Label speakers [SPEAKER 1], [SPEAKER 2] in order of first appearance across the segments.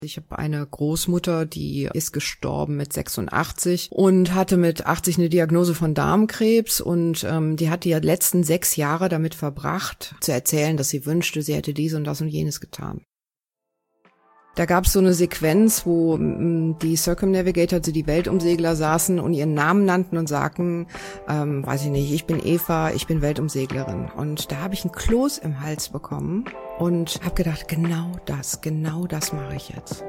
[SPEAKER 1] Ich habe eine Großmutter, die ist gestorben mit 86 und hatte mit 80 eine Diagnose von Darmkrebs und die hat die letzten 6 Jahre damit verbracht, zu erzählen, dass sie wünschte, sie hätte dies und das und jenes getan. Da gab es so eine Sequenz, wo die Circumnavigator, also die Weltumsegler, saßen und ihren Namen nannten und sagten, weiß ich nicht, ich bin Eva, ich bin Weltumseglerin. Und da habe ich einen Kloß im Hals bekommen und habe gedacht, genau das mache ich jetzt.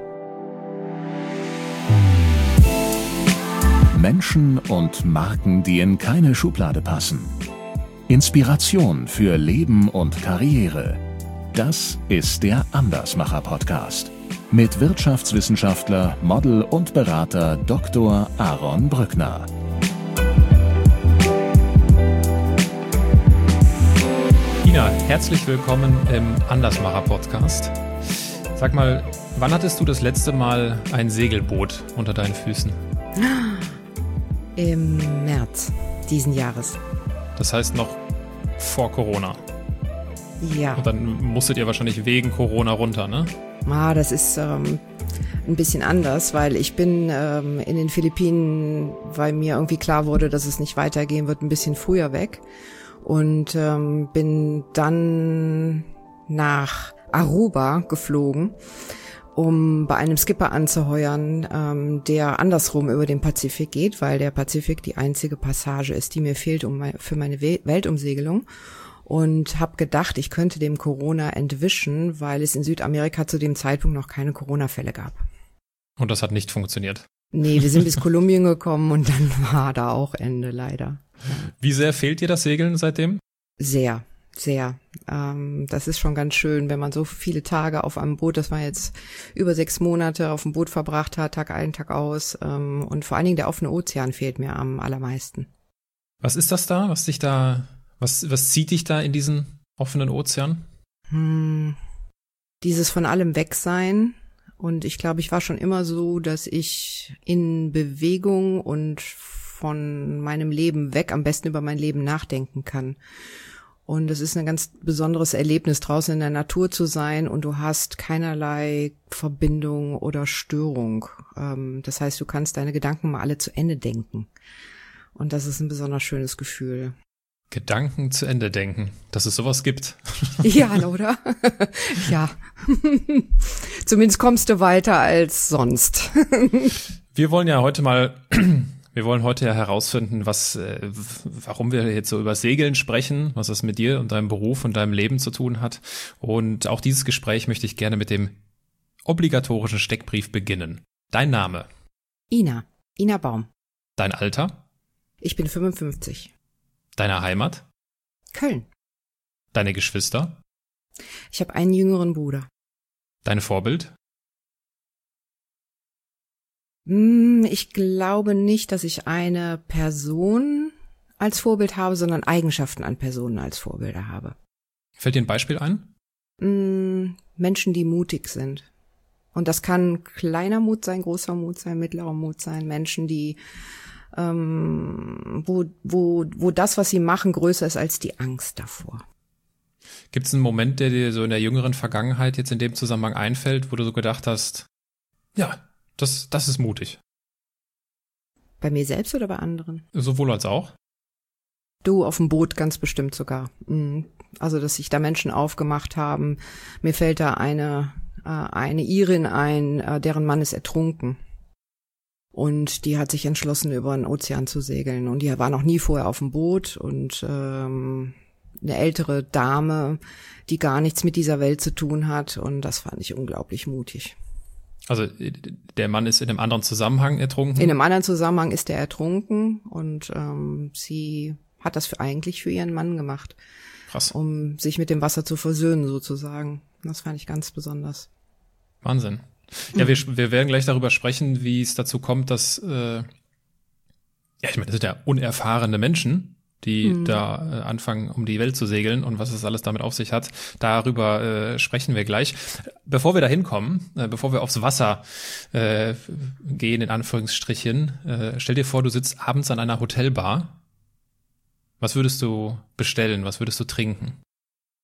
[SPEAKER 2] Menschen und Marken, die in keine Schublade passen. Inspiration für Leben und Karriere. Das ist der Andersmacher-Podcast. Mit Wirtschaftswissenschaftler, Model und Berater Dr. Aaron Brückner.
[SPEAKER 3] Ina, herzlich willkommen im Andersmacher-Podcast. Sag mal, wann hattest du das letzte Mal ein Segelboot unter deinen Füßen?
[SPEAKER 1] Im März diesen Jahres.
[SPEAKER 3] Das heißt noch vor Corona.
[SPEAKER 1] Ja.
[SPEAKER 3] Und dann musstet ihr wahrscheinlich wegen Corona runter, ne?
[SPEAKER 1] Das ist ein bisschen anders, weil ich bin in den Philippinen, weil mir irgendwie klar wurde, dass es nicht weitergehen wird, ein bisschen früher weg und bin dann nach Aruba geflogen, um bei einem Skipper anzuheuern, der andersrum über den Pazifik geht, weil der Pazifik die einzige Passage ist, die mir fehlt für meine Weltumsegelung. Und habe gedacht, ich könnte dem Corona entwischen, weil es in Südamerika zu dem Zeitpunkt noch keine Corona-Fälle gab.
[SPEAKER 3] Und das hat nicht funktioniert?
[SPEAKER 1] Nee, wir sind bis Kolumbien gekommen und dann war da auch Ende, leider.
[SPEAKER 3] Wie sehr fehlt dir das Segeln seitdem?
[SPEAKER 1] Sehr, sehr. Das ist schon ganz schön, wenn man so viele Tage auf einem Boot, das man jetzt über 6 Monate auf dem Boot verbracht hat, Tag ein, Tag aus. Und vor allen Dingen der offene Ozean fehlt mir am allermeisten.
[SPEAKER 3] Was ist das da, was zieht dich da in diesen offenen Ozean?
[SPEAKER 1] Dieses von allem Wegsein. Und ich glaube, ich war schon immer so, dass ich in Bewegung und von meinem Leben weg am besten über mein Leben nachdenken kann. Und es ist ein ganz besonderes Erlebnis, draußen in der Natur zu sein und du hast keinerlei Verbindung oder Störung. Das heißt, du kannst deine Gedanken mal alle zu Ende denken. Und das ist ein besonders schönes Gefühl.
[SPEAKER 3] Gedanken zu Ende denken, dass es sowas gibt.
[SPEAKER 1] Ja, oder? Ja. Zumindest kommst du weiter als sonst.
[SPEAKER 3] Wir wollen heute ja herausfinden, warum wir jetzt so über Segeln sprechen, was das mit dir und deinem Beruf und deinem Leben zu tun hat. Und auch dieses Gespräch möchte ich gerne mit dem obligatorischen Steckbrief beginnen. Dein Name?
[SPEAKER 1] Ina Baum.
[SPEAKER 3] Dein Alter?
[SPEAKER 1] Ich bin 55.
[SPEAKER 3] Deine Heimat?
[SPEAKER 1] Köln.
[SPEAKER 3] Deine Geschwister?
[SPEAKER 1] Ich habe einen jüngeren Bruder.
[SPEAKER 3] Dein Vorbild?
[SPEAKER 1] Ich glaube nicht, dass ich eine Person als Vorbild habe, sondern Eigenschaften an Personen als Vorbilder habe.
[SPEAKER 3] Fällt dir ein Beispiel ein?
[SPEAKER 1] Menschen, die mutig sind. Und das kann kleiner Mut sein, großer Mut sein, mittlerer Mut sein. Menschen, die wo das, was sie machen, größer ist als die Angst davor.
[SPEAKER 3] Gibt es einen Moment, der dir so in der jüngeren Vergangenheit jetzt in dem Zusammenhang einfällt, wo du so gedacht hast, ja, das ist mutig?
[SPEAKER 1] Bei mir selbst oder bei anderen?
[SPEAKER 3] Sowohl als auch.
[SPEAKER 1] Du, auf dem Boot ganz bestimmt sogar. Also, dass sich da Menschen aufgemacht haben. Mir fällt da eine Irin ein, deren Mann ist ertrunken. Und die hat sich entschlossen, über den Ozean zu segeln. Und die war noch nie vorher auf dem Boot. Und eine ältere Dame, die gar nichts mit dieser Welt zu tun hat. Und das fand ich unglaublich mutig.
[SPEAKER 3] Also der Mann ist in einem anderen Zusammenhang ertrunken?
[SPEAKER 1] In einem anderen Zusammenhang ist er ertrunken. Und sie hat das eigentlich für ihren Mann gemacht.
[SPEAKER 3] Krass. Um
[SPEAKER 1] sich mit dem Wasser zu versöhnen, sozusagen. Das fand ich ganz besonders.
[SPEAKER 3] Wahnsinn. Ja, wir werden gleich darüber sprechen, wie es dazu kommt, dass, ich meine, das sind ja unerfahrene Menschen, die da anfangen, um die Welt zu segeln und was es alles damit auf sich hat. Darüber sprechen wir gleich. Bevor wir da hinkommen, bevor wir aufs Wasser gehen, in Anführungsstrichen, stell dir vor, du sitzt abends an einer Hotelbar. Was würdest du bestellen? Was würdest du trinken?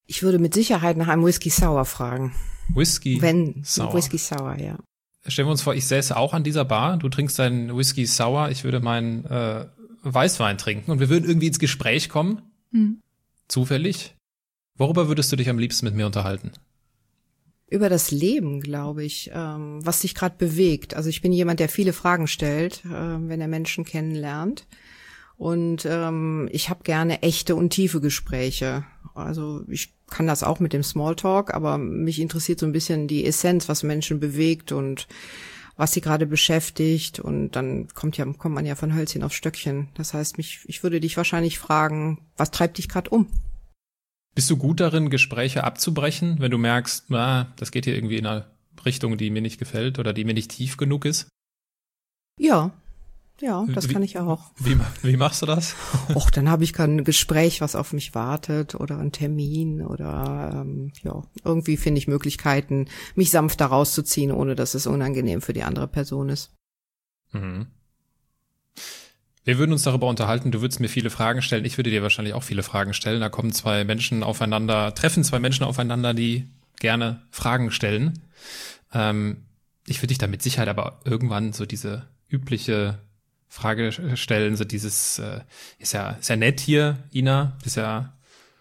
[SPEAKER 1] Ich würde mit Sicherheit nach einem Whisky Sour fragen.
[SPEAKER 3] Whisky Sour.
[SPEAKER 1] Whisky Sour, ja.
[SPEAKER 3] Stellen wir uns vor, ich säße auch an dieser Bar, du trinkst deinen Whisky Sour, ich würde meinen Weißwein trinken und wir würden irgendwie ins Gespräch kommen. Zufällig. Worüber würdest du dich am liebsten mit mir unterhalten?
[SPEAKER 1] Über das Leben, glaube ich, was dich gerade bewegt. Also ich bin jemand, der viele Fragen stellt, wenn er Menschen kennenlernt. Und ich habe gerne echte und tiefe Gespräche. Also ich kann das auch mit dem Smalltalk, aber mich interessiert so ein bisschen die Essenz, was Menschen bewegt und was sie gerade beschäftigt. Und dann kommt man ja von Hölzchen auf Stöckchen. Das heißt, ich würde dich wahrscheinlich fragen, was treibt dich gerade um?
[SPEAKER 3] Bist du gut darin, Gespräche abzubrechen, wenn du merkst, das geht hier irgendwie in eine Richtung, die mir nicht gefällt oder die mir nicht tief genug ist?
[SPEAKER 1] Ja, das kann ich auch.
[SPEAKER 3] Wie machst du das?
[SPEAKER 1] Och, dann habe ich kein Gespräch, was auf mich wartet oder einen Termin oder irgendwie finde ich Möglichkeiten, mich sanft da rauszuziehen, ohne dass es unangenehm für die andere Person ist.
[SPEAKER 3] Mhm. Wir würden uns darüber unterhalten, du würdest mir viele Fragen stellen, ich würde dir wahrscheinlich auch viele Fragen stellen. Da treffen zwei Menschen aufeinander, die gerne Fragen stellen. Ich würde dich da mit Sicherheit aber irgendwann so diese übliche Frage stellen, so dieses, ist ja nett hier, Ina, ist ja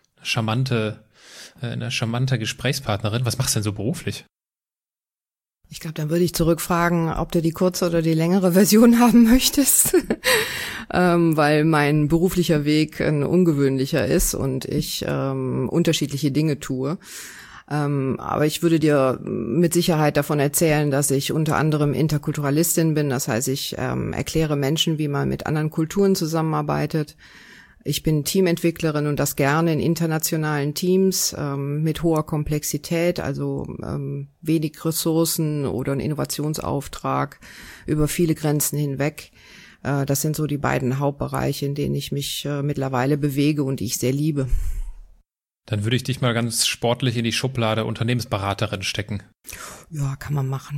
[SPEAKER 3] eine charmante Gesprächspartnerin. Was machst du denn so beruflich?
[SPEAKER 1] Ich glaube, dann würde ich zurückfragen, ob du die kurze oder die längere Version haben möchtest, weil mein beruflicher Weg ein ungewöhnlicher ist und ich unterschiedliche Dinge tue. Aber ich würde dir mit Sicherheit davon erzählen, dass ich unter anderem Interkulturalistin bin. Das heißt, ich erkläre Menschen, wie man mit anderen Kulturen zusammenarbeitet. Ich bin Teamentwicklerin und das gerne in internationalen Teams mit hoher Komplexität, also wenig Ressourcen oder ein Innovationsauftrag über viele Grenzen hinweg. Das sind so die beiden Hauptbereiche, in denen ich mich mittlerweile bewege und die ich sehr liebe.
[SPEAKER 3] Dann würde ich dich mal ganz sportlich in die Schublade Unternehmensberaterin stecken.
[SPEAKER 1] Ja, kann man machen.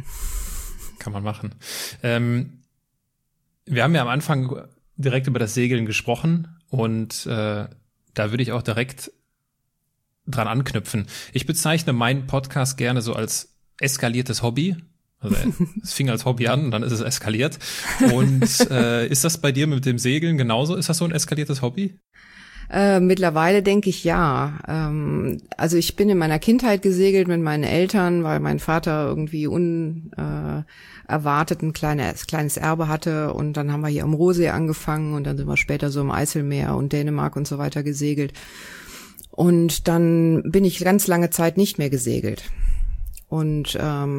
[SPEAKER 3] Wir haben ja am Anfang direkt über das Segeln gesprochen und da würde ich auch direkt dran anknüpfen. Ich bezeichne meinen Podcast gerne so als eskaliertes Hobby. Also es fing als Hobby an und dann ist es eskaliert. Und ist das bei dir mit dem Segeln genauso? Ist das so ein eskaliertes Hobby?
[SPEAKER 1] Mittlerweile denke ich ja. Also ich bin in meiner Kindheit gesegelt mit meinen Eltern, weil mein Vater irgendwie unerwartet ein kleines Erbe hatte und dann haben wir hier am Rohsee angefangen und dann sind wir später so im Eiselmeer und Dänemark und so weiter gesegelt. Und dann bin ich ganz lange Zeit nicht mehr gesegelt. Und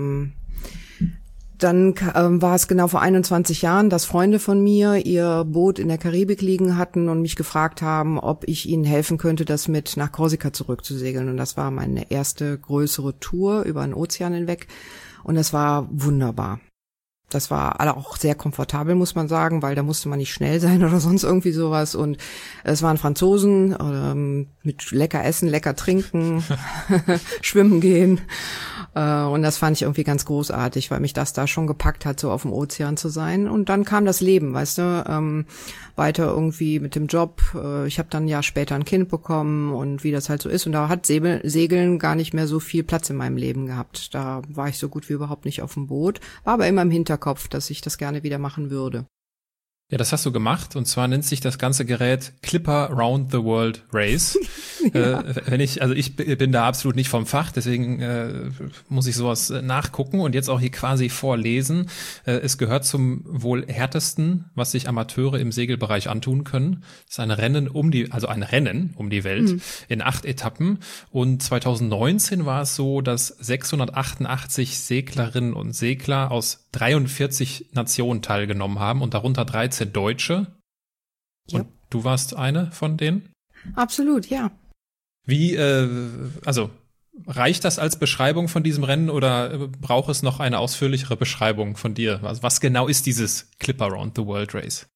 [SPEAKER 1] dann war es genau vor 21 Jahren, dass Freunde von mir ihr Boot in der Karibik liegen hatten und mich gefragt haben, ob ich ihnen helfen könnte, das mit nach Korsika zurückzusegeln. Und das war meine erste größere Tour über den Ozean hinweg. Und das war wunderbar. Das war auch sehr komfortabel, muss man sagen, weil da musste man nicht schnell sein oder sonst irgendwie sowas. Und es waren Franzosen mit lecker essen, lecker trinken, schwimmen gehen. Und das fand ich irgendwie ganz großartig, weil mich das da schon gepackt hat, so auf dem Ozean zu sein. Und dann kam das Leben, weißt du, weiter irgendwie mit dem Job. Ich habe dann ein Jahr später ein Kind bekommen und wie das halt so ist. Und da hat Segeln gar nicht mehr so viel Platz in meinem Leben gehabt. Da war ich so gut wie überhaupt nicht auf dem Boot, war aber immer im Hinterkopf, dass ich das gerne wieder machen würde.
[SPEAKER 3] Ja, das hast du gemacht und zwar nennt sich das ganze Gerät Clipper Round the World Race. Ja. Ich bin da absolut nicht vom Fach, deswegen muss ich sowas nachgucken und jetzt auch hier quasi vorlesen. Es gehört zum wohl härtesten, was sich Amateure im Segelbereich antun können. Das ist ein Rennen um die Welt in 8 Etappen und 2019 war es so, dass 688 Seglerinnen und Segler aus 43 Nationen teilgenommen haben und darunter 13 Deutsche.
[SPEAKER 1] Ja.
[SPEAKER 3] Und du warst eine von denen?
[SPEAKER 1] Absolut, ja.
[SPEAKER 3] Wie, reicht das als Beschreibung von diesem Rennen oder braucht es noch eine ausführlichere Beschreibung von dir? Also was genau ist dieses Clipper Round the World Race?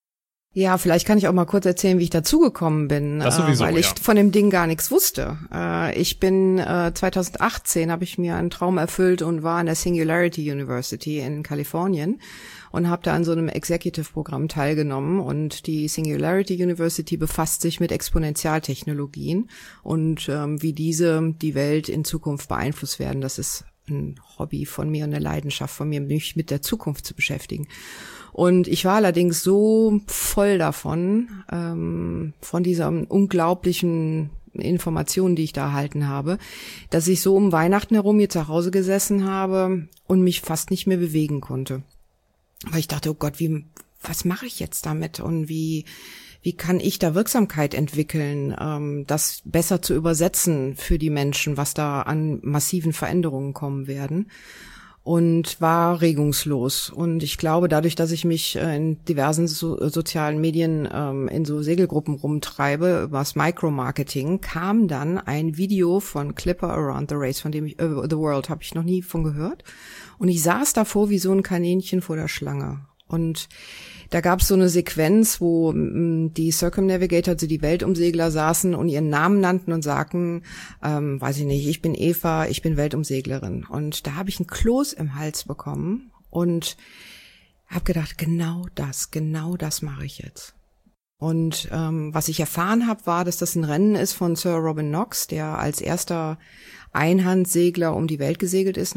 [SPEAKER 1] Ja, vielleicht kann ich auch mal kurz erzählen, wie ich dazugekommen bin,
[SPEAKER 3] das sowieso,
[SPEAKER 1] weil ich von dem Ding gar nichts wusste. Ich bin 2018 habe ich mir einen Traum erfüllt und war an der Singularity University in Kalifornien und habe da an so einem Executive-Programm teilgenommen. Und die Singularity University befasst sich mit Exponentialtechnologien und wie diese die Welt in Zukunft beeinflusst werden. Das ist ein Hobby von mir und eine Leidenschaft von mir, mich mit der Zukunft zu beschäftigen. Und ich war allerdings so voll davon, von dieser unglaublichen Informationen, die ich da erhalten habe, dass ich so um Weihnachten herum hier zu Hause gesessen habe und mich fast nicht mehr bewegen konnte. Weil ich dachte, oh Gott, was mache ich jetzt damit und wie kann ich da Wirksamkeit entwickeln, das besser zu übersetzen für die Menschen, was da an massiven Veränderungen kommen werden. Und war regungslos. Und ich glaube, dadurch, dass ich mich in diversen sozialen Medien in so Segelgruppen rumtreibe, über das Micromarketing, kam dann ein Video von Clipper Around the Race, von dem The World, habe ich noch nie von gehört. Und ich saß davor wie so ein Kaninchen vor der Schlange. Und da gab es so eine Sequenz, wo die Circumnavigator, also die Weltumsegler, saßen und ihren Namen nannten und sagten, weiß ich nicht, ich bin Eva, ich bin Weltumseglerin. Und da habe ich einen Kloß im Hals bekommen und habe gedacht, genau das mache ich jetzt. Und was ich erfahren habe, war, dass das ein Rennen ist von Sir Robin Knox, der als erster Einhandsegler um die Welt gesegelt ist,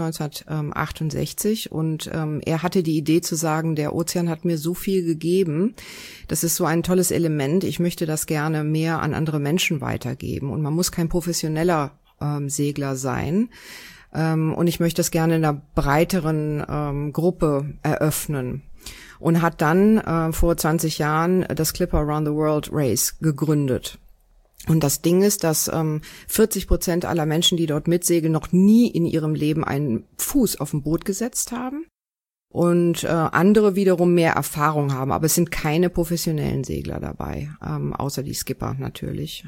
[SPEAKER 1] 1968. Und er hatte die Idee zu sagen, der Ozean hat mir so viel gegeben, das ist so ein tolles Element, ich möchte das gerne mehr an andere Menschen weitergeben. Und man muss kein professioneller Segler sein. Und ich möchte das gerne in einer breiteren Gruppe eröffnen. Und hat dann vor 20 Jahren das Clipper Around the World Race gegründet. Und das Ding ist, dass 40% aller Menschen, die dort mitsegeln, noch nie in ihrem Leben einen Fuß auf ein Boot gesetzt haben und andere wiederum mehr Erfahrung haben. Aber es sind keine professionellen Segler dabei, außer die Skipper natürlich.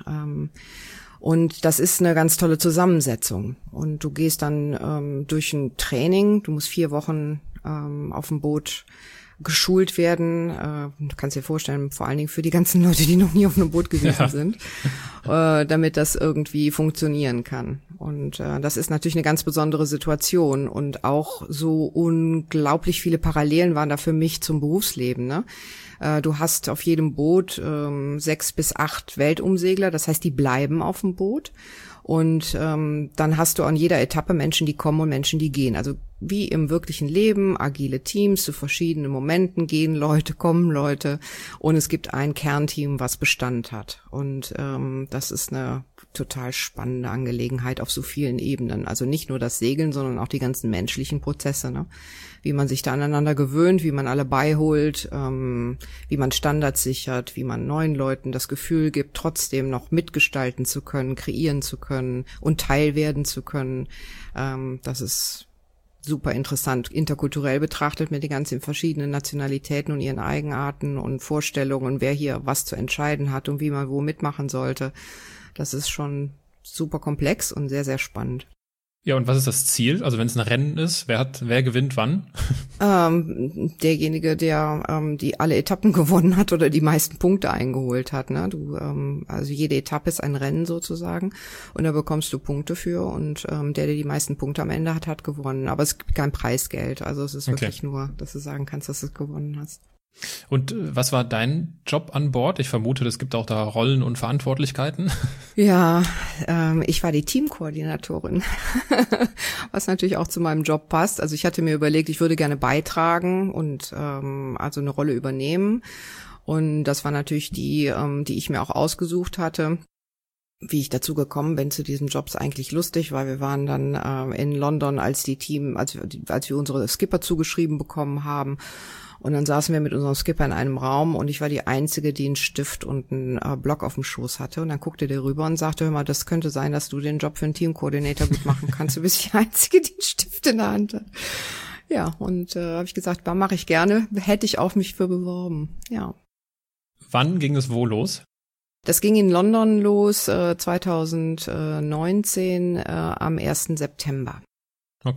[SPEAKER 1] Und das ist eine ganz tolle Zusammensetzung. Und du gehst dann durch ein Training, du musst 4 Wochen auf dem Boot geschult werden. Du kannst dir vorstellen, vor allen Dingen für die ganzen Leute, die noch nie auf einem Boot gewesen sind, damit das irgendwie funktionieren kann. Und das ist natürlich eine ganz besondere Situation und auch so unglaublich viele Parallelen waren da für mich zum Berufsleben, ne? Du hast auf jedem Boot 6 bis 8 Weltumsegler, das heißt, die bleiben auf dem Boot. Und dann hast du an jeder Etappe Menschen, die kommen und Menschen, die gehen. Also wie im wirklichen Leben, agile Teams, zu verschiedenen Momenten gehen Leute, kommen Leute. Und es gibt ein Kernteam, was Bestand hat. Und das ist eine total spannende Angelegenheit auf so vielen Ebenen. Also nicht nur das Segeln, sondern auch die ganzen menschlichen Prozesse, ne? Wie man sich da aneinander gewöhnt, wie man alle beiholt, wie man Standards sichert, wie man neuen Leuten das Gefühl gibt, trotzdem noch mitgestalten zu können, kreieren zu können und Teil werden zu können. Das ist super interessant, interkulturell betrachtet mit den ganzen verschiedenen Nationalitäten und ihren Eigenarten und Vorstellungen, wer hier was zu entscheiden hat und wie man wo mitmachen sollte. Das ist schon super komplex und sehr, sehr spannend.
[SPEAKER 3] Ja, und was ist das Ziel? Also wenn es ein Rennen ist, wer gewinnt wann?
[SPEAKER 1] Derjenige, der die alle Etappen gewonnen hat oder die meisten Punkte eingeholt hat. Ne? Also jede Etappe ist ein Rennen sozusagen und da bekommst du Punkte für und der die meisten Punkte am Ende hat gewonnen. Aber es gibt kein Preisgeld. Also es ist wirklich nur, dass du sagen kannst, dass du es gewonnen hast.
[SPEAKER 3] Und was war dein Job an Bord? Ich vermute, es gibt auch da Rollen und Verantwortlichkeiten.
[SPEAKER 1] Ja, ich war die Teamkoordinatorin, was natürlich auch zu meinem Job passt. Also ich hatte mir überlegt, ich würde gerne beitragen und also eine Rolle übernehmen. Und das war natürlich die ich mir auch ausgesucht hatte. Wie ich dazu gekommen bin zu diesem Job ist eigentlich lustig, weil wir waren dann in London, als wir unsere Skipper zugeschrieben bekommen haben. Und dann saßen wir mit unserem Skipper in einem Raum und ich war die Einzige, die einen Stift und einen Block auf dem Schoß hatte. Und dann guckte der rüber und sagte, hör mal, das könnte sein, dass du den Job für einen Teamkoordinator gut machen kannst. Du bist die Einzige, die einen Stift in der Hand hat. Ja, und habe ich gesagt, mache ich gerne, hätte ich auch mich für beworben. Ja.
[SPEAKER 3] Wann ging es wo los?
[SPEAKER 1] Das ging in London los 2019 am 1. September.
[SPEAKER 3] Okay.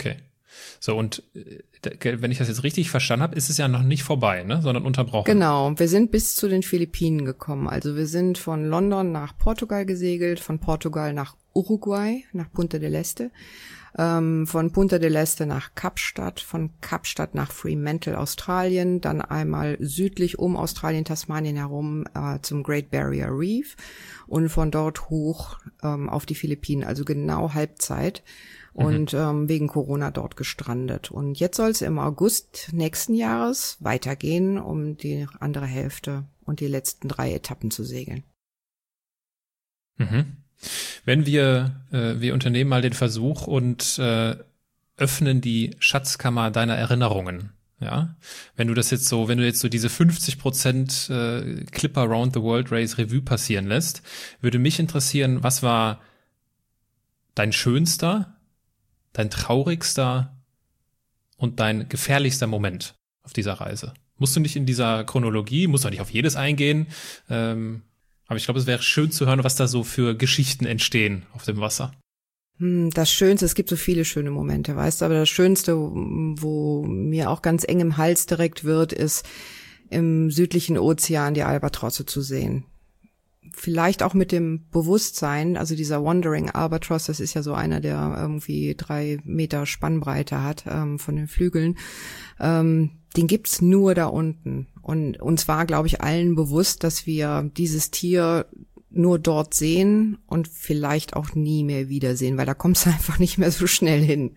[SPEAKER 3] So, und wenn ich das jetzt richtig verstanden habe, ist es ja noch nicht vorbei, ne, sondern unterbrochen.
[SPEAKER 1] Genau, wir sind bis zu den Philippinen gekommen. Also wir sind von London nach Portugal gesegelt, von Portugal nach Uruguay, nach Punta del Este, von Punta del Este nach Kapstadt, von Kapstadt nach Fremantle, Australien, dann einmal südlich um Australien, Tasmanien herum zum Great Barrier Reef und von dort hoch auf die Philippinen, also genau Halbzeit. Und wegen Corona dort gestrandet. Und jetzt soll es im August nächsten Jahres weitergehen, um die andere Hälfte und die letzten 3 Etappen zu segeln.
[SPEAKER 3] Mhm. Wenn wir unternehmen mal den Versuch und öffnen die Schatzkammer deiner Erinnerungen. Ja, wenn du jetzt so diese 50% Clipper Round the World Race Revue passieren lässt, würde mich interessieren, was war dein schönster, dein traurigster und dein gefährlichster Moment auf dieser Reise? Musst du nicht in dieser Chronologie, musst du nicht auf jedes eingehen, aber ich glaube, es wäre schön zu hören, was da so für Geschichten entstehen auf dem Wasser.
[SPEAKER 1] Das Schönste, es gibt so viele schöne Momente, weißt du, aber das Schönste, wo mir auch ganz eng im Hals direkt wird, ist im südlichen Ozean die Albatrosse zu sehen. Vielleicht auch mit dem Bewusstsein, also dieser Wandering Albatross, das ist ja so einer, der irgendwie 3 Meter Spannbreite hat von den Flügeln, den gibt's nur da unten. Und uns war, glaube ich, allen bewusst, dass wir dieses Tier nur dort sehen und vielleicht auch nie mehr wiedersehen, weil da kommst du einfach nicht mehr so schnell hin.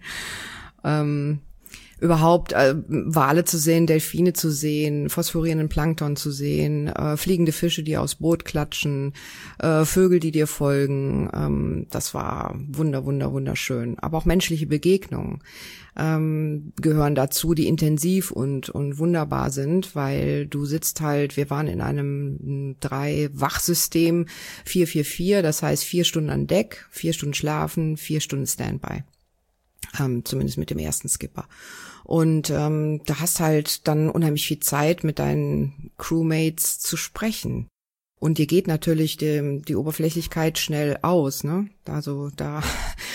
[SPEAKER 1] Überhaupt Wale zu sehen, Delfine zu sehen, phosphorierenden Plankton zu sehen, fliegende Fische, die aufs Boot klatschen, Vögel, die dir folgen, das war wunderschön. Aber auch menschliche Begegnungen gehören dazu, die intensiv und wunderbar sind, weil du sitzt halt, wir waren in einem 3-Wachsystem, 4-4-4, das heißt 4 Stunden an Deck, 4 Stunden schlafen, 4 Stunden Standby. Zumindest mit dem ersten Skipper. Und da hast halt dann unheimlich viel Zeit, mit deinen Crewmates zu sprechen. Und dir geht natürlich die Oberflächlichkeit schnell aus, ne? Also da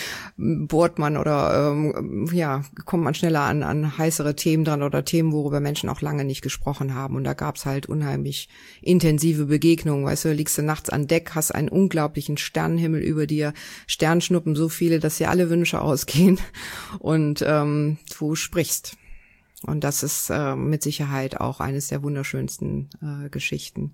[SPEAKER 1] bohrt man oder kommt man schneller an heißere Themen dran oder Themen, worüber Menschen auch lange nicht gesprochen haben. Und da gab's halt unheimlich intensive Begegnungen. Weißt du, liegst du nachts an Deck, hast einen unglaublichen Sternenhimmel über dir, Sternschnuppen so viele, dass dir alle Wünsche ausgehen und du sprichst. Und das ist mit Sicherheit auch eines der wunderschönsten Geschichten.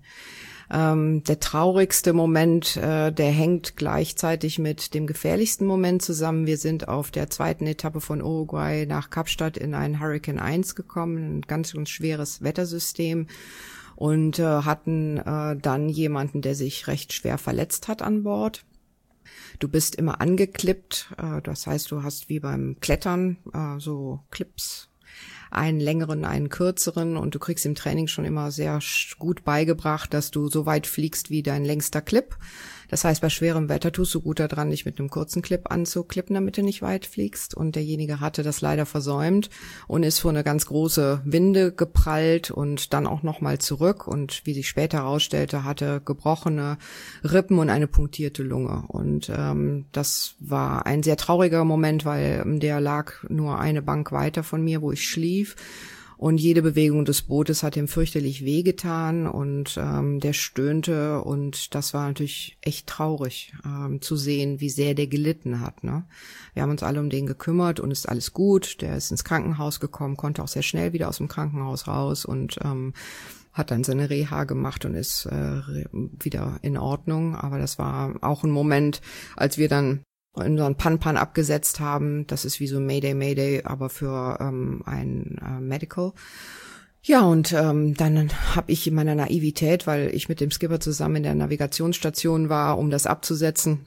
[SPEAKER 1] Der traurigste Moment, der hängt gleichzeitig mit dem gefährlichsten Moment zusammen. Wir sind auf der 2. Etappe von Uruguay nach Kapstadt in ein Hurricane 1 gekommen, ein ganz schweres Wettersystem, und hatten dann jemanden, der sich recht schwer verletzt hat an Bord. Du bist immer angeklippt, das heißt, du hast wie beim Klettern so Clips, einen längeren, einen kürzeren, und du kriegst im Training schon immer sehr gut beigebracht, dass du so weit fliegst wie dein längster Clip. Das heißt, bei schwerem Wetter tust du gut daran, dich mit einem kurzen Clip anzuklippen, damit du nicht weit fliegst. Und derjenige hatte das leider versäumt und ist vor eine ganz große Winde geprallt und dann auch nochmal zurück. Und wie sich später herausstellte, hatte gebrochene Rippen und eine punktierte Lunge. Und das war ein sehr trauriger Moment, weil der lag nur eine Bank weiter von mir, wo ich schlief. Und jede Bewegung des Bootes hat ihm fürchterlich wehgetan, und der stöhnte, und das war natürlich echt traurig zu sehen, wie sehr der gelitten hat, ne? Wir haben uns alle um den gekümmert und ist alles gut. Der ist ins Krankenhaus gekommen, konnte auch sehr schnell wieder aus dem Krankenhaus raus und hat dann seine Reha gemacht und ist wieder in Ordnung. Aber das war auch ein Moment, als wir dann unseren Pan-Pan abgesetzt haben. Das ist wie so Mayday, aber für ein Medical. Ja, und dann habe ich in meiner Naivität, weil ich mit dem Skipper zusammen in der Navigationsstation war, um das abzusetzen,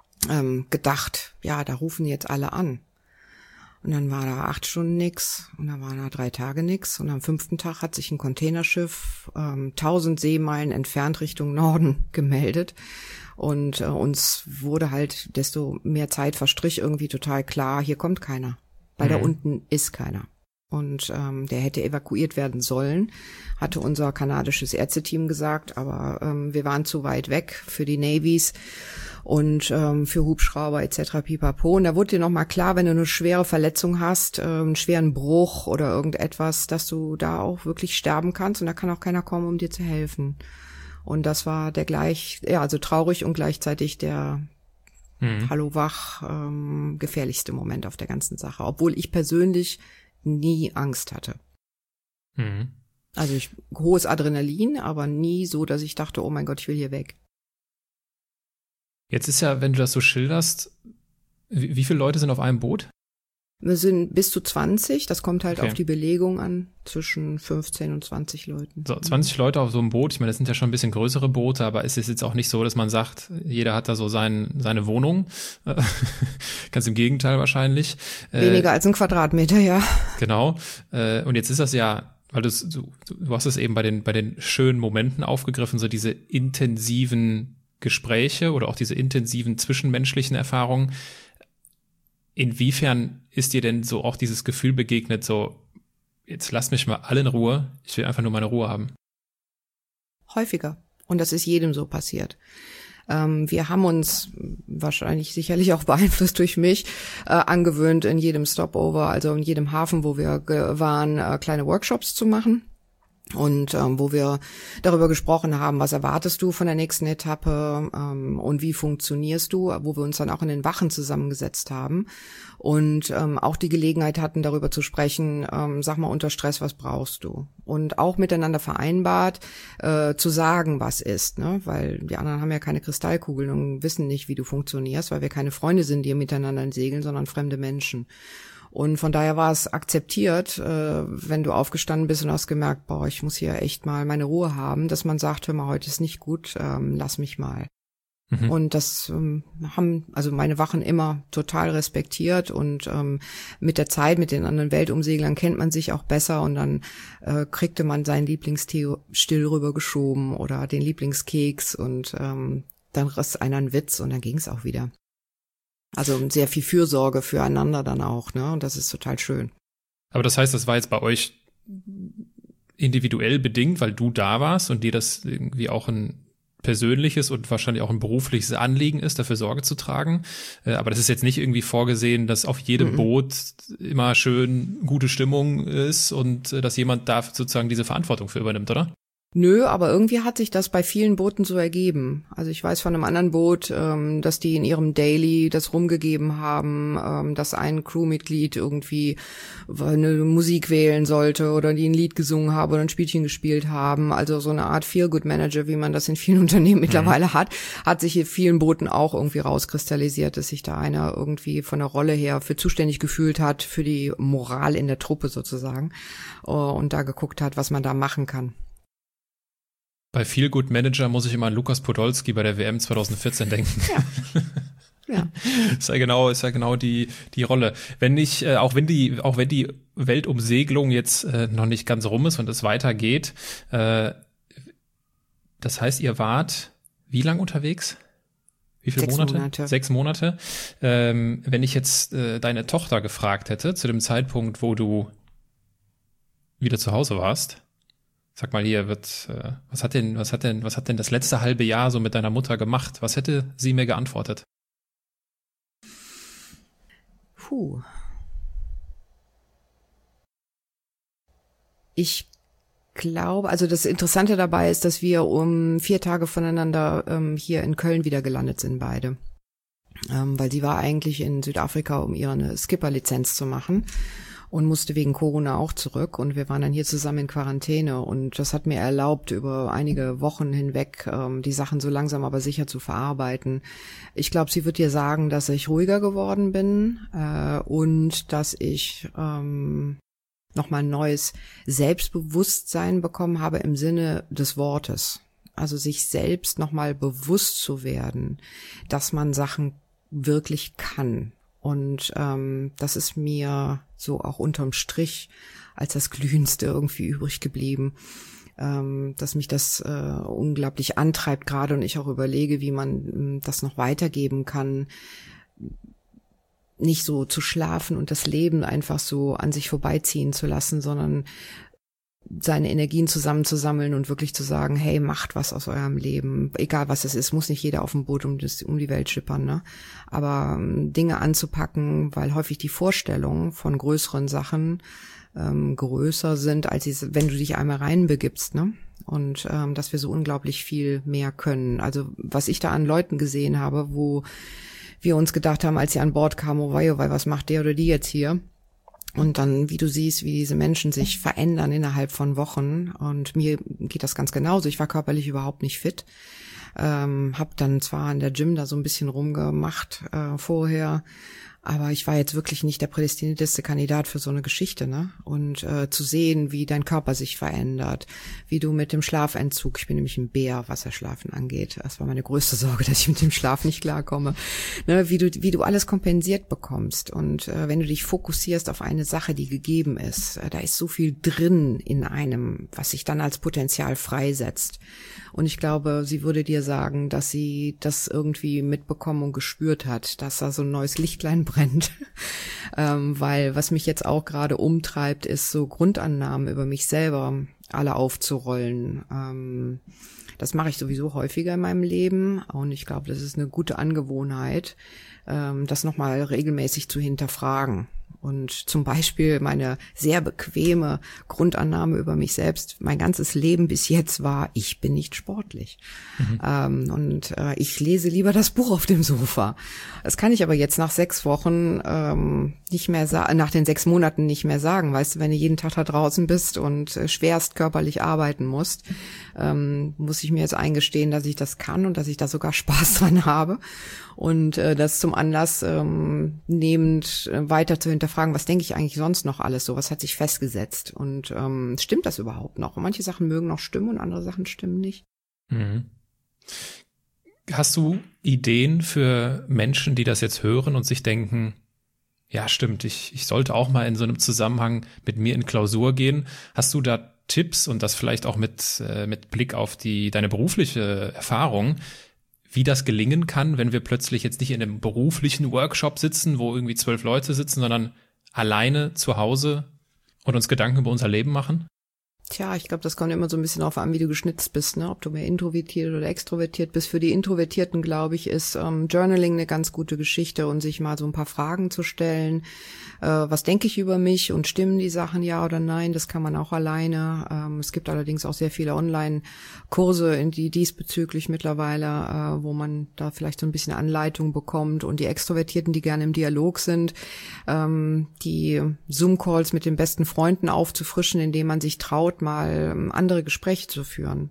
[SPEAKER 1] gedacht, ja, da rufen jetzt alle an. Und dann war da 8 Stunden nix, und dann waren da 3 Tage nix, und am 5. Tag hat sich ein Containerschiff 1000 Seemeilen entfernt Richtung Norden gemeldet. Und uns wurde halt, desto mehr Zeit verstrich, irgendwie total klar, hier kommt keiner, weil da unten ist keiner. und der hätte evakuiert werden sollen, hatte unser kanadisches Ärzteteam gesagt, aber wir waren zu weit weg für die Navys und für Hubschrauber etc. pipapo. Und da wurde dir nochmal klar, wenn du eine schwere Verletzung hast, einen schweren Bruch oder irgendetwas, dass du da auch wirklich sterben kannst und da kann auch keiner kommen, um dir zu helfen. Und das war also traurig und gleichzeitig der Hallo wach gefährlichste Moment auf der ganzen Sache, obwohl ich persönlich nie Angst hatte. Also hohes Adrenalin, aber nie so, dass ich dachte, oh mein Gott, ich will hier weg.
[SPEAKER 3] Jetzt ist ja, wenn du das so schilderst, wie viele Leute sind auf einem Boot?
[SPEAKER 1] Wir sind bis zu 20, das kommt halt
[SPEAKER 3] Okay.
[SPEAKER 1] auf die Belegung an, zwischen 15 und 20 Leuten.
[SPEAKER 3] So, 20 Leute auf so einem Boot, ich meine, das sind ja schon ein bisschen größere Boote, aber es ist jetzt auch nicht so, dass man sagt, jeder hat da so seine Wohnung. Ganz im Gegenteil wahrscheinlich.
[SPEAKER 1] Weniger als ein Quadratmeter, ja.
[SPEAKER 3] Genau. Und jetzt ist das ja, weil du hast es eben bei den schönen Momenten aufgegriffen, so diese intensiven Gespräche oder auch diese intensiven zwischenmenschlichen Erfahrungen. Inwiefern ist dir denn so auch dieses Gefühl begegnet, so, jetzt lasst mich mal alle in Ruhe, ich will einfach nur meine Ruhe haben?
[SPEAKER 1] Häufiger. Und das ist jedem so passiert. Wir haben uns wahrscheinlich sicherlich auch beeinflusst durch mich angewöhnt, in jedem Stopover, also in jedem Hafen, wo wir waren, kleine Workshops zu machen. Und wo wir darüber gesprochen haben, was erwartest du von der nächsten Etappe und wie funktionierst du, wo wir uns dann auch in den Wachen zusammengesetzt haben und auch die Gelegenheit hatten, darüber zu sprechen, sag mal unter Stress, was brauchst du? Und auch miteinander vereinbart, zu sagen, was ist, ne? Weil die anderen haben ja keine Kristallkugeln und wissen nicht, wie du funktionierst, weil wir keine Freunde sind, die miteinander segeln, sondern fremde Menschen. Und von daher war es akzeptiert, wenn du aufgestanden bist und hast gemerkt, boah, ich muss hier echt mal meine Ruhe haben, dass man sagt, hör mal, heute ist nicht gut, lass mich mal. Und das haben also meine Wachen immer total respektiert und mit der Zeit, mit den anderen Weltumseglern kennt man sich auch besser und dann kriegte man seinen Lieblingstee still rübergeschoben oder den Lieblingskeks und dann riss einer einen Witz und dann ging es auch wieder. Also sehr viel Fürsorge füreinander dann auch, ne? Und das ist total schön.
[SPEAKER 3] Aber das heißt, das war jetzt bei euch individuell bedingt, weil du da warst und dir das irgendwie auch ein persönliches und wahrscheinlich auch ein berufliches Anliegen ist, dafür Sorge zu tragen. Aber das ist jetzt nicht irgendwie vorgesehen, dass auf jedem Boot immer schön gute Stimmung ist und dass jemand da sozusagen diese Verantwortung für übernimmt, oder?
[SPEAKER 1] Nö, aber irgendwie hat sich das bei vielen Booten so ergeben. Also ich weiß von einem anderen Boot, dass die in ihrem Daily das rumgegeben haben, dass ein Crewmitglied irgendwie eine Musik wählen sollte oder die ein Lied gesungen haben oder ein Spielchen gespielt haben. Also so eine Art Feel-Good-Manager, wie man das in vielen Unternehmen mittlerweile hat sich in vielen Booten auch irgendwie rauskristallisiert, dass sich da einer irgendwie von der Rolle her für zuständig gefühlt hat, für die Moral in der Truppe sozusagen und da geguckt hat, was man da machen kann.
[SPEAKER 3] Bei Feel Good Manager muss ich immer an Lukas Podolski bei der WM 2014 denken.
[SPEAKER 1] Ja.
[SPEAKER 3] Ist ja genau die Rolle. Wenn wenn die Weltumsegelung jetzt noch nicht ganz rum ist und es weitergeht, das heißt, ihr wart wie lang unterwegs? Wie viele Monate? 6 Monate. Wenn ich jetzt deine Tochter gefragt hätte, zu dem Zeitpunkt, wo du wieder zu Hause warst, sag mal hier, was hat denn das letzte halbe Jahr so mit deiner Mutter gemacht? Was hätte sie mir geantwortet? Ich glaube, also das Interessante dabei ist, dass wir 4 Tage voneinander hier in Köln wieder gelandet sind, beide. Weil sie war eigentlich in Südafrika, um ihre Skipper-Lizenz zu machen. Und musste wegen Corona auch zurück und wir waren dann hier zusammen in Quarantäne und das hat mir erlaubt, über einige Wochen hinweg die Sachen so langsam aber sicher zu verarbeiten. Ich glaube, sie wird dir sagen, dass ich ruhiger geworden bin und dass ich nochmal ein neues Selbstbewusstsein bekommen habe im Sinne des Wortes. Also sich selbst nochmal bewusst zu werden, dass man Sachen wirklich kann. Und das ist mir so auch unterm Strich als das Glühendste irgendwie übrig geblieben, dass mich das unglaublich antreibt gerade und ich auch überlege, wie man das noch weitergeben kann.
[SPEAKER 1] nicht so zu schlafen und das Leben einfach so an sich vorbeiziehen zu lassen, sondern seine Energien zusammenzusammeln und wirklich zu sagen, hey, macht was aus eurem Leben, egal was es ist, muss nicht jeder auf dem Boot um die Welt schippern, ne? Aber Dinge anzupacken, weil häufig die Vorstellungen von größeren Sachen größer sind, als wenn du dich einmal reinbegibst, ne? Und dass wir so unglaublich viel mehr können. Also was ich da an Leuten gesehen habe, wo wir uns gedacht haben, als sie an Bord kamen, oh wei, was macht der oder die jetzt hier? Und dann, wie du siehst, wie diese Menschen sich verändern innerhalb von Wochen. Und mir geht das ganz genauso. Ich war körperlich überhaupt nicht fit. Hab dann zwar in der Gym da so ein bisschen rumgemacht vorher, aber ich war jetzt wirklich nicht der prädestinierteste Kandidat für so eine Geschichte, ne? Und zu sehen, wie dein Körper sich verändert, wie du mit dem Schlafentzug, ich bin nämlich ein Bär, was das Schlafen angeht. Das war meine größte Sorge, dass ich mit dem Schlaf nicht klarkomme. Ne? Wie du alles kompensiert bekommst. Und wenn du dich fokussierst auf eine Sache, die gegeben ist, da ist so viel drin in einem, was sich dann als Potenzial freisetzt. Und ich glaube, sie würde dir sagen, dass sie das irgendwie mitbekommen und gespürt hat, dass da so ein neues Lichtlein brennt. Weil was mich jetzt auch gerade umtreibt, ist so Grundannahmen über mich selber alle aufzurollen. Das mache ich sowieso häufiger in meinem Leben und ich glaube, das ist eine gute Angewohnheit, das nochmal regelmäßig zu hinterfragen. Und zum Beispiel meine sehr bequeme Grundannahme über mich selbst, mein ganzes Leben bis jetzt war, ich bin nicht sportlich. Und ich lese lieber das Buch auf dem Sofa. Das kann ich aber jetzt nach 6 Wochen nicht mehr sagen, nach den 6 Monaten nicht mehr sagen. Weißt du, wenn du jeden Tag da draußen bist und schwerst körperlich arbeiten musst, muss ich mir jetzt eingestehen, dass ich das kann und dass ich da sogar Spaß dran habe. Und das zum Anlass nehmend weiter zu hinterfragen, was denke ich eigentlich sonst noch alles so, was hat sich festgesetzt und stimmt das überhaupt noch? Und manche Sachen mögen noch stimmen und andere Sachen stimmen nicht.
[SPEAKER 3] Mhm. Hast du Ideen für Menschen, die das jetzt hören und sich denken, ja stimmt, ich sollte auch mal in so einem Zusammenhang mit mir in Klausur gehen? Hast du da Tipps und das vielleicht auch mit Blick auf deine berufliche Erfahrung, wie das gelingen kann, wenn wir plötzlich jetzt nicht in einem beruflichen Workshop sitzen, wo irgendwie 12 Leute sitzen, sondern alleine zu Hause und uns Gedanken über unser Leben machen?
[SPEAKER 1] Tja, ich glaube, das kommt immer so ein bisschen darauf an, wie du geschnitzt bist, ne? Ob du mehr introvertiert oder extrovertiert bist. Für die Introvertierten, glaube ich, ist Journaling eine ganz gute Geschichte und sich mal so ein paar Fragen zu stellen. Was denke ich über mich und stimmen die Sachen ja oder nein? Das kann man auch alleine. Es gibt allerdings auch sehr viele Online-Kurse die diesbezüglich mittlerweile, wo man da vielleicht so ein bisschen Anleitung bekommt. Und die Extrovertierten, die gerne im Dialog sind, die Zoom-Calls mit den besten Freunden aufzufrischen, indem man sich traut, mal andere Gespräche zu führen.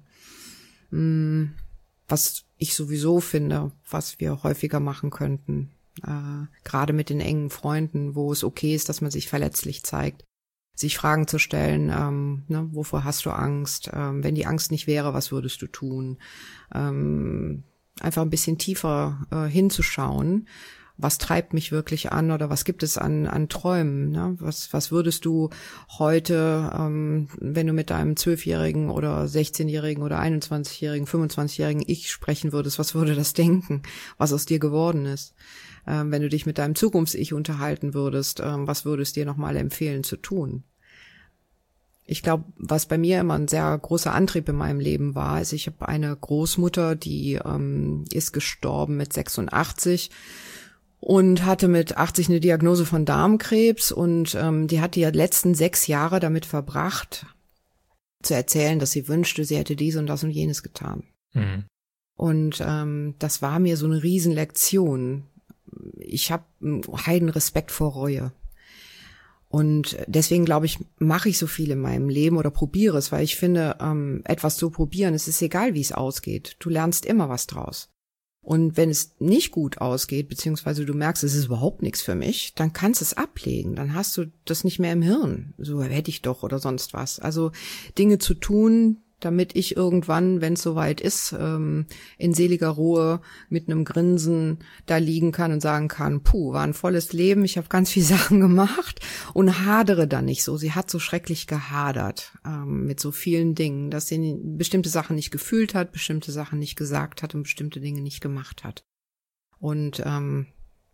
[SPEAKER 1] Was ich sowieso finde, was wir häufiger machen könnten. Gerade mit den engen Freunden, wo es okay ist, dass man sich verletzlich zeigt. Sich Fragen zu stellen, wovor hast du Angst? Wenn die Angst nicht wäre, was würdest du tun? Einfach ein bisschen tiefer hinzuschauen. Was treibt mich wirklich an oder was gibt es an Träumen? Ne? Was würdest du heute, wenn du mit deinem 12-jährigen oder 16-jährigen oder 21-jährigen, 25-jährigen Ich sprechen würdest, was würde das denken, was aus dir geworden ist? Wenn du dich mit deinem Zukunfts-Ich unterhalten würdest, was würdest dir nochmal empfehlen zu tun? Ich glaube, was bei mir immer ein sehr großer Antrieb in meinem Leben war, ist, ich habe eine Großmutter, die ist gestorben mit 86 und hatte mit 80 eine Diagnose von Darmkrebs und die hat die letzten 6 Jahre damit verbracht, zu erzählen, dass sie wünschte, sie hätte dies und das und jenes getan. Mhm. Und das war mir so eine Riesenlektion. Ich habe einen Heidenrespekt vor Reue. Und deswegen, glaube ich, mache ich so viel in meinem Leben oder probiere es, weil ich finde, etwas zu probieren, es ist egal, wie es ausgeht. Du lernst immer was draus. Und wenn es nicht gut ausgeht, beziehungsweise du merkst, es ist überhaupt nichts für mich, dann kannst du es ablegen. Dann hast du das nicht mehr im Hirn. So hätte ich doch oder sonst was. Also Dinge zu tun, damit ich irgendwann, wenn es soweit ist, in seliger Ruhe mit einem Grinsen da liegen kann und sagen kann, puh, war ein volles Leben, ich habe ganz viele Sachen gemacht und hadere dann nicht so. Sie hat so schrecklich gehadert mit so vielen Dingen, dass sie bestimmte Sachen nicht gefühlt hat, bestimmte Sachen nicht gesagt hat und bestimmte Dinge nicht gemacht hat. Und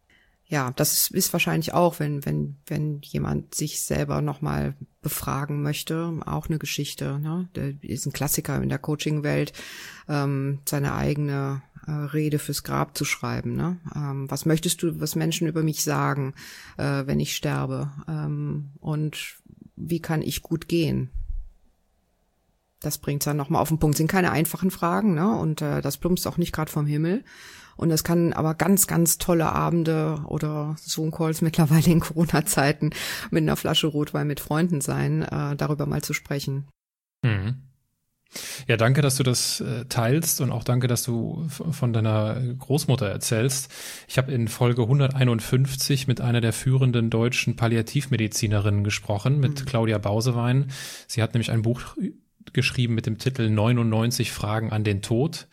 [SPEAKER 1] ja, das ist wahrscheinlich auch, wenn jemand sich selber nochmal befragen möchte, auch eine Geschichte, ne? Der ist ein Klassiker in der Coaching-Welt, seine eigene Rede fürs Grab zu schreiben, ne? Was möchtest du, was Menschen über mich sagen, wenn ich sterbe? Und wie kann ich gut gehen? Das bringt's dann nochmal auf den Punkt. Sind keine einfachen Fragen, ne? Und das plumpst auch nicht gerade vom Himmel. Und es kann aber ganz, ganz tolle Abende oder Zoom-Calls mittlerweile in Corona-Zeiten mit einer Flasche Rotwein mit Freunden sein, darüber mal zu sprechen.
[SPEAKER 3] Mhm. Ja, danke, dass du das teilst und auch danke, dass du von deiner Großmutter erzählst. Ich habe in Folge 151 mit einer der führenden deutschen Palliativmedizinerinnen gesprochen, mit Claudia Bausewein. Sie hat nämlich ein Buch geschrieben mit dem Titel 99 Fragen an den Tod.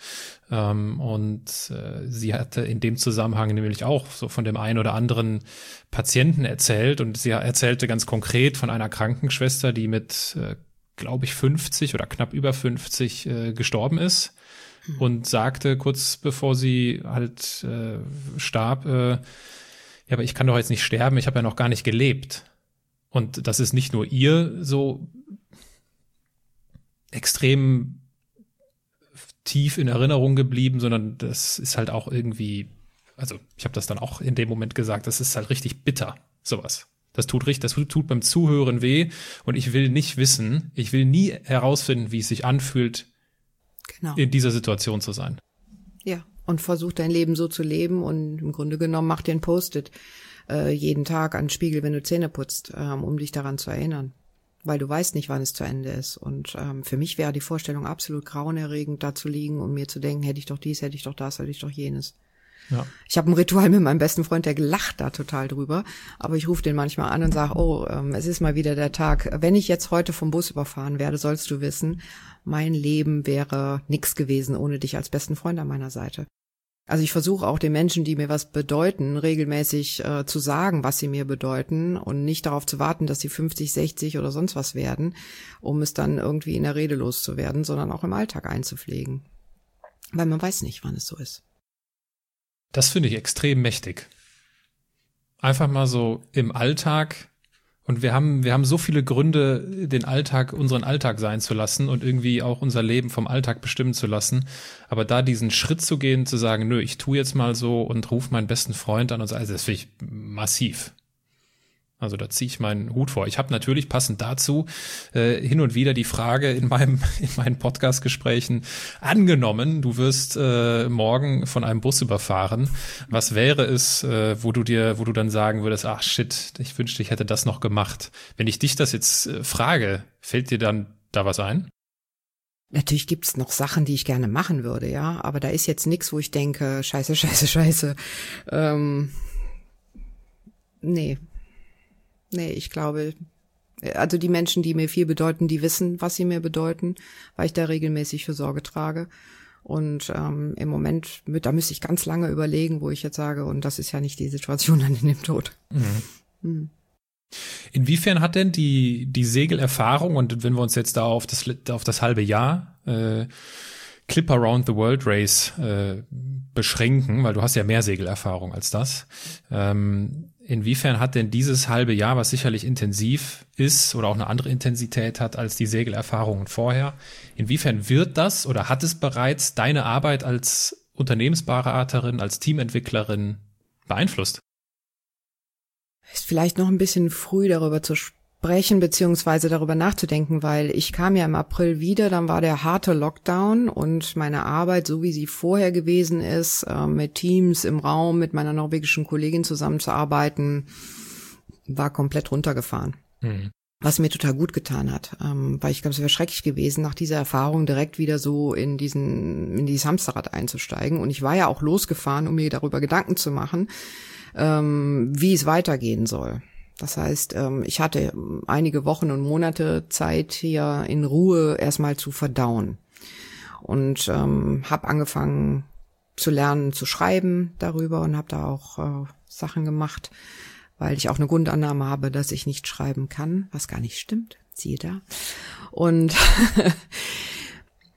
[SPEAKER 3] Sie hatte in dem Zusammenhang nämlich auch so von dem einen oder anderen Patienten erzählt und sie erzählte ganz konkret von einer Krankenschwester, die mit, glaube ich, 50 oder knapp über 50 gestorben ist und sagte kurz bevor sie halt starb, ja, aber ich kann doch jetzt nicht sterben, ich habe ja noch gar nicht gelebt. Und das ist nicht nur ihr so extrem tief in Erinnerung geblieben, sondern das ist halt auch irgendwie, also ich habe das dann auch in dem Moment gesagt, das ist halt richtig bitter, sowas. Das tut beim Zuhören weh und ich will nicht wissen, ich will nie herausfinden, wie es sich anfühlt, genau, in dieser Situation zu sein.
[SPEAKER 1] Ja, und versuch dein Leben so zu leben und im Grunde genommen mach dir ein Post-it jeden Tag an den Spiegel, wenn du Zähne putzt, um dich daran zu erinnern. Weil du weißt nicht, wann es zu Ende ist. Und für mich wäre die Vorstellung absolut grauenerregend, da zu liegen und mir zu denken, hätte ich doch dies, hätte ich doch das, hätte ich doch jenes. Ja. Ich habe ein Ritual mit meinem besten Freund, der lacht da total drüber. Aber ich rufe den manchmal an und sage, es ist mal wieder der Tag. Wenn ich jetzt heute vom Bus überfahren werde, sollst du wissen, mein Leben wäre nix gewesen ohne dich als besten Freund an meiner Seite. Also ich versuche auch den Menschen, die mir was bedeuten, regelmäßig zu sagen, was sie mir bedeuten und nicht darauf zu warten, dass sie 50, 60 oder sonst was werden, um es dann irgendwie in der Rede loszuwerden, sondern auch im Alltag einzupflegen. Weil man weiß nicht, wann es so ist.
[SPEAKER 3] Das finde ich extrem mächtig. Einfach mal so im Alltag. Und wir haben so viele Gründe, unseren Alltag sein zu lassen und irgendwie auch unser Leben vom Alltag bestimmen zu lassen. Aber da diesen Schritt zu gehen, zu sagen, nö, ich tue jetzt mal so und rufe meinen besten Freund an und so, also das finde ich massiv. Also da ziehe ich meinen Hut vor. Ich habe natürlich passend dazu hin und wieder die Frage in meinen Podcast-Gesprächen angenommen, du wirst morgen von einem Bus überfahren. Was wäre es, wo du dann sagen würdest, ach shit, ich wünschte, ich hätte das noch gemacht. Wenn ich dich das jetzt frage, fällt dir dann da was ein?
[SPEAKER 1] Natürlich gibt's noch Sachen, die ich gerne machen würde, ja. Aber da ist jetzt nichts, wo ich denke, scheiße. Nee, ich glaube, also die Menschen, die mir viel bedeuten, die wissen, was sie mir bedeuten, weil ich da regelmäßig für Sorge trage. Und im Moment, da müsste ich ganz lange überlegen, wo ich jetzt sage, und das ist ja nicht die Situation an dem Tod. Mhm.
[SPEAKER 3] Inwiefern hat denn die Segelerfahrung, und wenn wir uns jetzt da auf das halbe Jahr Clip Around the World Race beschränken, weil du hast ja mehr Segelerfahrung als das, inwiefern hat denn dieses halbe Jahr, was sicherlich intensiv ist oder auch eine andere Intensität hat als die Segelerfahrungen vorher, inwiefern wird das oder hat es bereits deine Arbeit als Unternehmensberaterin, als Teamentwicklerin beeinflusst?
[SPEAKER 1] Ist vielleicht noch ein bisschen früh darüber zu sprechen, beziehungsweise darüber nachzudenken, weil ich kam ja im April wieder, dann war der harte Lockdown und meine Arbeit, so wie sie vorher gewesen ist, mit Teams im Raum, mit meiner norwegischen Kollegin zusammenzuarbeiten, war komplett runtergefahren. Mhm. Was mir total gut getan hat, weil ich glaube, es wäre schrecklich gewesen, nach dieser Erfahrung direkt wieder so in dieses Hamsterrad einzusteigen. Und ich war ja auch losgefahren, um mir darüber Gedanken zu machen, wie es weitergehen soll. Das heißt, ich hatte einige Wochen und Monate Zeit, hier in Ruhe erstmal zu verdauen. Und habe angefangen zu lernen, zu schreiben darüber und habe da auch Sachen gemacht, weil ich auch eine Grundannahme habe, dass ich nicht schreiben kann, was gar nicht stimmt. Siehe da. Und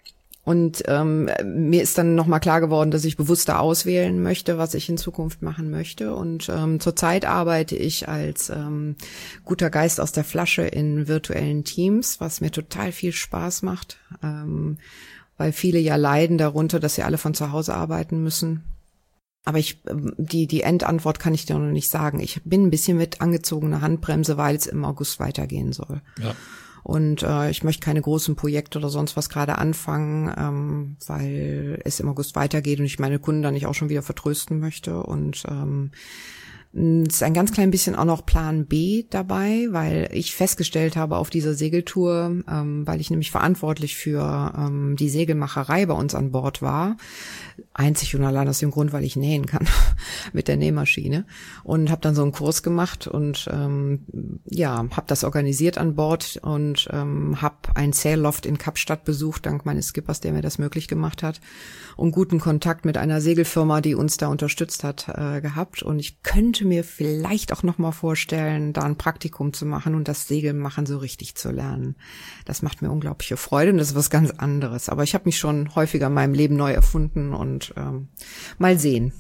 [SPEAKER 1] Und mir ist dann nochmal klar geworden, dass ich bewusster auswählen möchte, was ich in Zukunft machen möchte. Und zurzeit arbeite ich als guter Geist aus der Flasche in virtuellen Teams, was mir total viel Spaß macht, weil viele ja leiden darunter, dass sie alle von zu Hause arbeiten müssen. Aber die Endantwort kann ich dir noch nicht sagen. Ich bin ein bisschen mit angezogener Handbremse, weil es im August weitergehen soll. Ja. Und ich möchte keine großen Projekte oder sonst was gerade anfangen, weil es im August weitergeht und ich meine Kunden dann nicht auch schon wieder vertrösten möchte. Und es ist ein ganz klein bisschen auch noch Plan B dabei, weil ich festgestellt habe auf dieser Segeltour, weil ich nämlich verantwortlich für die Segelmacherei bei uns an Bord war, einzig und allein aus dem Grund, weil ich nähen kann mit der Nähmaschine, und habe dann so einen Kurs gemacht und habe das organisiert an Bord und habe ein Sailloft in Kapstadt besucht, dank meines Skippers, der mir das möglich gemacht hat, und guten Kontakt mit einer Segelfirma, die uns da unterstützt hat, gehabt. Und ich könnte mir vielleicht auch noch mal vorstellen, da ein Praktikum zu machen und das Segelmachen so richtig zu lernen. Das macht mir unglaubliche Freude und das ist was ganz anderes. Aber ich habe mich schon häufiger in meinem Leben neu erfunden und mal sehen.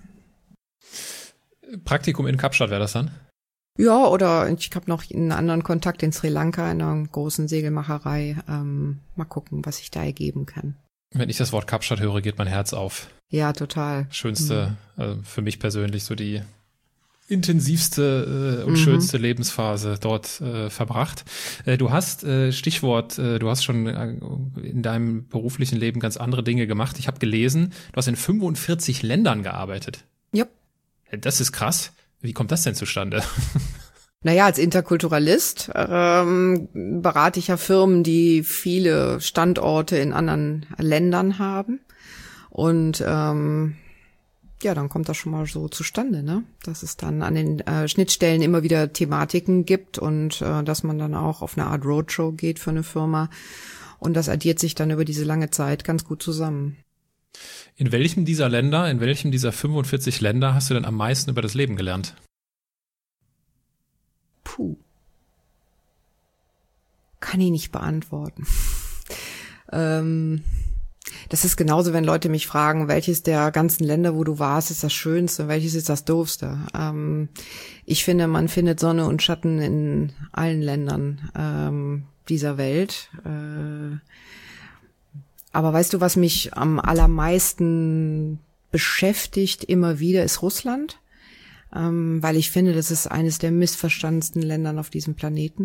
[SPEAKER 3] Praktikum in Kapstadt wäre das dann?
[SPEAKER 1] Ja, oder ich habe noch einen anderen Kontakt in Sri Lanka, in einer großen Segelmacherei. Mal gucken, was sich da ergeben kann.
[SPEAKER 3] Wenn ich das Wort Kapstadt höre, geht mein Herz auf.
[SPEAKER 1] Ja, total.
[SPEAKER 3] Schönste, also für mich persönlich so die intensivste und schönste Lebensphase dort verbracht. Du hast, Stichwort, du hast schon in deinem beruflichen Leben ganz andere Dinge gemacht. Ich habe gelesen, du hast in 45 Ländern gearbeitet.
[SPEAKER 1] Ja.
[SPEAKER 3] Das ist krass. Wie kommt das denn zustande?
[SPEAKER 1] Naja, als Interkulturalist berate ich ja Firmen, die viele Standorte in anderen Ländern haben. Und dann kommt das schon mal so zustande, ne? Dass es dann an den Schnittstellen immer wieder Thematiken gibt und dass man dann auch auf eine Art Roadshow geht für eine Firma. Und das addiert sich dann über diese lange Zeit ganz gut zusammen.
[SPEAKER 3] In welchem dieser 45 Länder hast du denn am meisten über das Leben gelernt?
[SPEAKER 1] Puh. Kann ich nicht beantworten. Das ist genauso, wenn Leute mich fragen, welches der ganzen Länder, wo du warst, ist das Schönste, welches ist das Doofste. Ich finde, man findet Sonne und Schatten in allen Ländern dieser Welt. Aber weißt du, was mich am allermeisten beschäftigt immer wieder, ist Russland. Weil ich finde, das ist eines der missverstandensten Ländern auf diesem Planeten.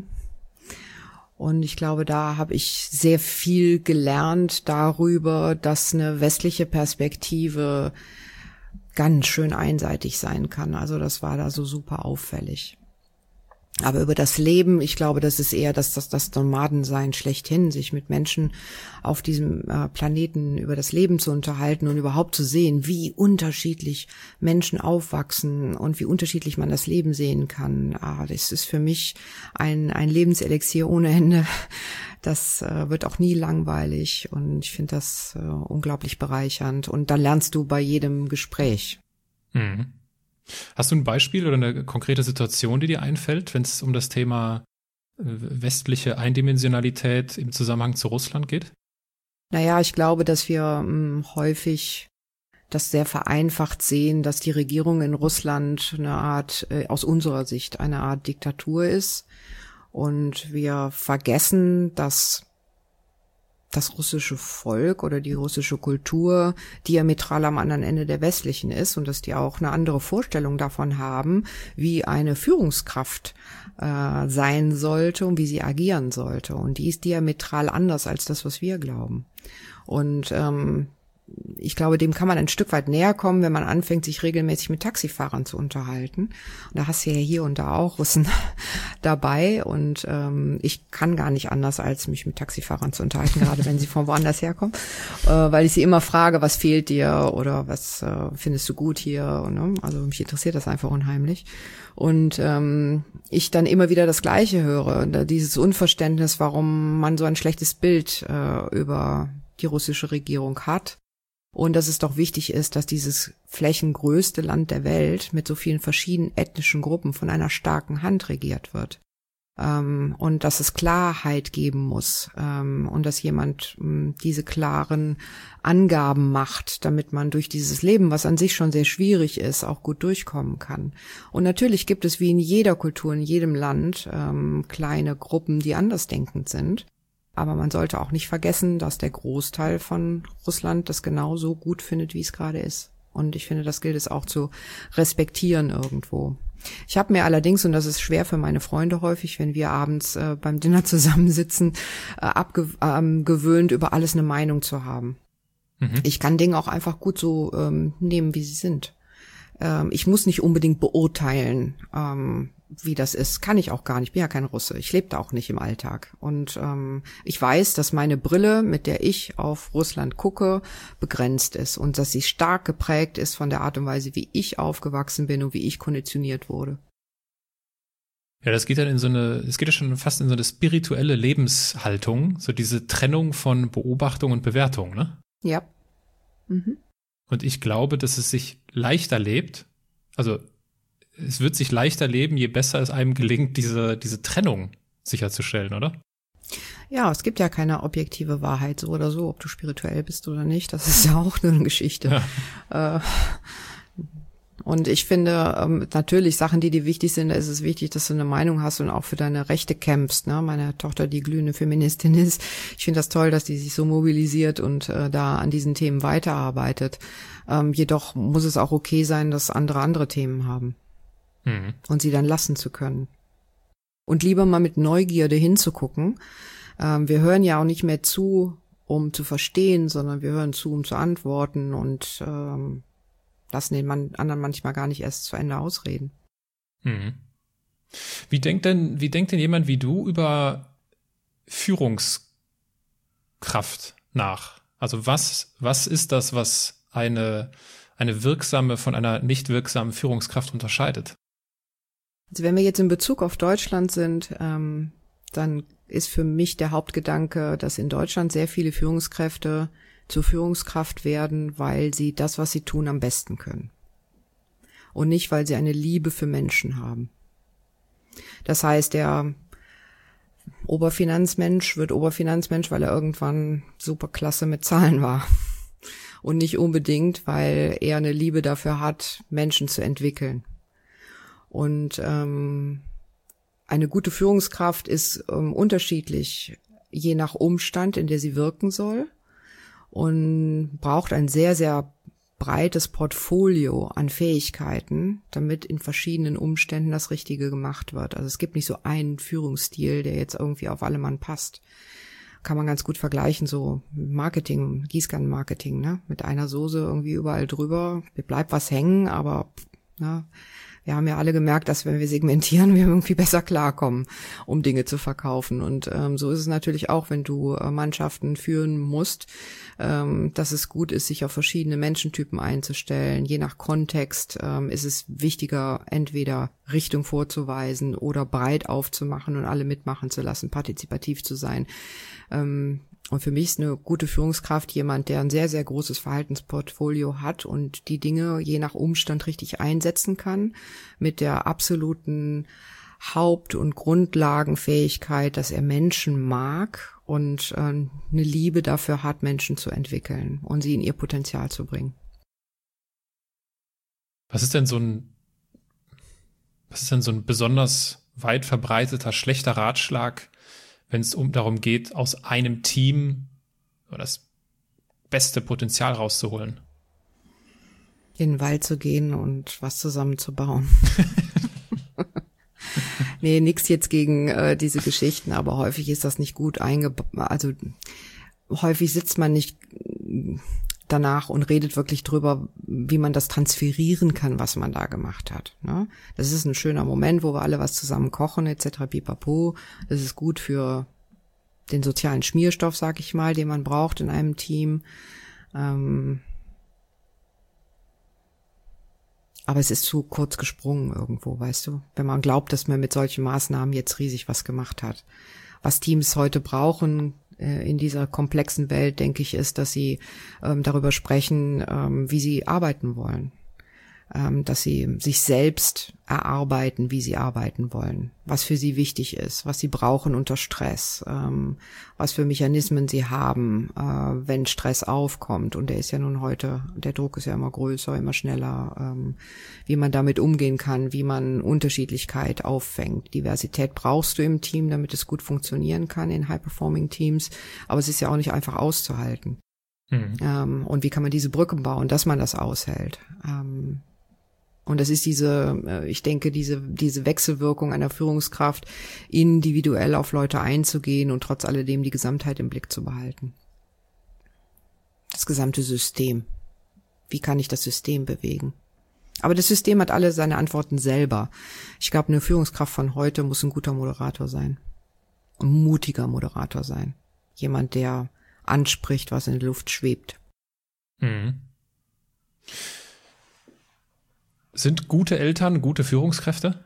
[SPEAKER 1] Und ich glaube, da habe ich sehr viel gelernt darüber, dass eine westliche Perspektive ganz schön einseitig sein kann. Also das war da so super auffällig. Aber über das Leben, ich glaube, das ist eher das Nomadensein schlechthin, sich mit Menschen auf diesem Planeten über das Leben zu unterhalten und überhaupt zu sehen, wie unterschiedlich Menschen aufwachsen und wie unterschiedlich man das Leben sehen kann. Das ist für mich ein Lebenselixier ohne Ende. Das wird auch nie langweilig und ich finde das unglaublich bereichernd. Und dann lernst du bei jedem Gespräch.
[SPEAKER 3] Mhm. Hast du ein Beispiel oder eine konkrete Situation, die dir einfällt, wenn es um das Thema westliche Eindimensionalität im Zusammenhang zu Russland geht?
[SPEAKER 1] Naja, ich glaube, dass wir häufig das sehr vereinfacht sehen, dass die Regierung in Russland eine Art, aus unserer Sicht, eine Art Diktatur ist. Und wir vergessen, dass das russische Volk oder die russische Kultur diametral am anderen Ende der westlichen ist und dass die auch eine andere Vorstellung davon haben, wie eine Führungskraft sein sollte und wie sie agieren sollte. Und die ist diametral anders als das, was wir glauben. Und ich glaube, dem kann man ein Stück weit näher kommen, wenn man anfängt, sich regelmäßig mit Taxifahrern zu unterhalten. Und da hast du ja hier und da auch Russen dabei. Und ich kann gar nicht anders, als mich mit Taxifahrern zu unterhalten, gerade wenn sie von woanders herkommen. Weil ich sie immer frage, was fehlt dir oder was findest du gut hier? Ne? Also mich interessiert das einfach unheimlich. Und ich dann immer wieder das Gleiche höre. Dieses Unverständnis, warum man so ein schlechtes Bild über die russische Regierung hat. Und dass es doch wichtig ist, dass dieses flächengrößte Land der Welt mit so vielen verschiedenen ethnischen Gruppen von einer starken Hand regiert wird. Und dass es Klarheit geben muss und dass jemand diese klaren Angaben macht, damit man durch dieses Leben, was an sich schon sehr schwierig ist, auch gut durchkommen kann. Und natürlich gibt es wie in jeder Kultur, in jedem Land kleine Gruppen, die andersdenkend sind. Aber man sollte auch nicht vergessen, dass der Großteil von Russland das genauso gut findet, wie es gerade ist. Und ich finde, das gilt es auch zu respektieren irgendwo. Ich habe mir allerdings, und das ist schwer für meine Freunde häufig, wenn wir abends beim Dinner zusammensitzen, abgewöhnt, über alles eine Meinung zu haben. Ich kann Dinge auch einfach gut so nehmen, wie sie sind. Ich muss nicht unbedingt beurteilen, wie das ist. Kann ich auch gar nicht. Ich bin ja kein Russe. Ich lebe da auch nicht im Alltag. Und ich weiß, dass meine Brille, mit der ich auf Russland gucke, begrenzt ist und dass sie stark geprägt ist von der Art und Weise, wie ich aufgewachsen bin und wie ich konditioniert wurde.
[SPEAKER 3] Ja, das geht dann es geht ja schon fast in so eine spirituelle Lebenshaltung, so diese Trennung von Beobachtung und Bewertung, ne?
[SPEAKER 1] Ja. Mhm.
[SPEAKER 3] Und ich glaube, dass es sich leichter lebt, also es wird sich leichter leben, je besser es einem gelingt, diese Trennung sicherzustellen, oder?
[SPEAKER 1] Ja, es gibt ja keine objektive Wahrheit, so oder so, ob du spirituell bist oder nicht. Das ist ja auch nur eine Geschichte. Ja. Und ich finde, natürlich Sachen, die dir wichtig sind, da ist es wichtig, dass du eine Meinung hast und auch für deine Rechte kämpfst. Ne? Meine Tochter, die glühende Feministin ist, ich finde das toll, dass die sich so mobilisiert und da an diesen Themen weiterarbeitet. Jedoch muss es auch okay sein, dass andere Themen haben. Und sie dann lassen zu können. Und lieber mal mit Neugierde hinzugucken. Wir hören ja auch nicht mehr zu, um zu verstehen, sondern wir hören zu, um zu antworten und lassen den anderen manchmal gar nicht erst zu Ende ausreden.
[SPEAKER 3] Wie denkt denn jemand wie du über Führungskraft nach? Also was ist das, was eine wirksame von einer nicht wirksamen Führungskraft unterscheidet?
[SPEAKER 1] Also wenn wir jetzt in Bezug auf Deutschland sind, dann ist für mich der Hauptgedanke, dass in Deutschland sehr viele Führungskräfte zur Führungskraft werden, weil sie das, was sie tun, am besten können. Und nicht, weil sie eine Liebe für Menschen haben. Das heißt, der Oberfinanzmensch wird Oberfinanzmensch, weil er irgendwann super klasse mit Zahlen war. Und nicht unbedingt, weil er eine Liebe dafür hat, Menschen zu entwickeln. Und eine gute Führungskraft ist unterschiedlich, je nach Umstand, in der sie wirken soll, und braucht ein sehr, sehr breites Portfolio an Fähigkeiten, damit in verschiedenen Umständen das Richtige gemacht wird. Also es gibt nicht so einen Führungsstil, der jetzt irgendwie auf alle Mann passt. Kann man ganz gut vergleichen, so Marketing, Gießkannenmarketing, ne? Mit einer Soße irgendwie überall drüber, bleibt was hängen, aber na, wir haben ja alle gemerkt, dass wenn wir segmentieren, wir irgendwie besser klarkommen, um Dinge zu verkaufen. Und so ist es natürlich auch, wenn du Mannschaften führen musst, dass es gut ist, sich auf verschiedene Menschentypen einzustellen. Je nach Kontext ist es wichtiger, entweder Richtung vorzuweisen oder breit aufzumachen und alle mitmachen zu lassen, partizipativ zu sein. Und für mich ist eine gute Führungskraft jemand, der ein sehr, sehr großes Verhaltensportfolio hat und die Dinge je nach Umstand richtig einsetzen kann, mit der absoluten Haupt- und Grundlagenfähigkeit, dass er Menschen mag und eine Liebe dafür hat, Menschen zu entwickeln und sie in ihr Potenzial zu bringen.
[SPEAKER 3] Was ist denn so ein besonders weit verbreiteter schlechter Ratschlag, wenn es darum geht, aus einem Team das beste Potenzial rauszuholen?
[SPEAKER 1] In den Wald zu gehen und was zusammenzubauen. Nee, nix jetzt gegen diese Geschichten, aber häufig ist das nicht gut also häufig sitzt man nicht danach und redet wirklich drüber, wie man das transferieren kann, was man da gemacht hat. Ne? Das ist ein schöner Moment, wo wir alle was zusammen kochen etc. pipapo. Das ist gut für den sozialen Schmierstoff, sag ich mal, den man braucht in einem Team. Aber es ist zu kurz gesprungen irgendwo, weißt du? Wenn man glaubt, dass man mit solchen Maßnahmen jetzt riesig was gemacht hat. Was Teams heute brauchen in dieser komplexen Welt, denke ich, ist, dass sie darüber sprechen, wie sie arbeiten wollen. dass sie sich selbst erarbeiten, wie sie arbeiten wollen, was für sie wichtig ist, was sie brauchen unter Stress, was für Mechanismen sie haben, wenn Stress aufkommt. Und der ist ja nun heute, der Druck ist ja immer größer, immer schneller, wie man damit umgehen kann, wie man Unterschiedlichkeit auffängt. Diversität brauchst du im Team, damit es gut funktionieren kann in High-Performing-Teams, aber es ist ja auch nicht einfach auszuhalten. Und wie kann man diese Brücke bauen, dass man das aushält? Und das ist ich denke, diese Wechselwirkung einer Führungskraft, individuell auf Leute einzugehen und trotz alledem die Gesamtheit im Blick zu behalten. Das gesamte System. Wie kann ich das System bewegen? Aber das System hat alle seine Antworten selber. Ich glaube, eine Führungskraft von heute muss ein guter Moderator sein. Ein mutiger Moderator sein. Jemand, der anspricht, was in der Luft schwebt.
[SPEAKER 3] Mhm. Sind gute Eltern gute Führungskräfte?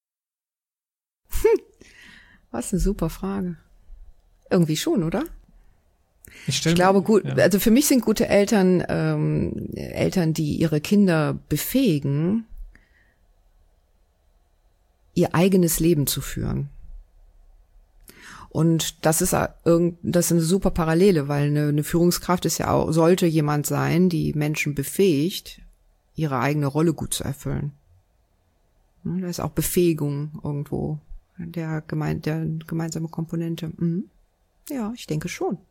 [SPEAKER 1] Was eine super Frage. Irgendwie schon, oder?
[SPEAKER 3] Ich
[SPEAKER 1] glaube, gut.
[SPEAKER 3] Ja.
[SPEAKER 1] Also für mich sind gute Eltern Eltern, die ihre Kinder befähigen, ihr eigenes Leben zu führen. Und das ist eine super Parallele, weil eine Führungskraft ist ja auch, sollte jemand sein, die Menschen befähigt, ihre eigene Rolle gut zu erfüllen. Da ist auch Befähigung irgendwo der gemeinsame Komponente. Ja, ich denke schon.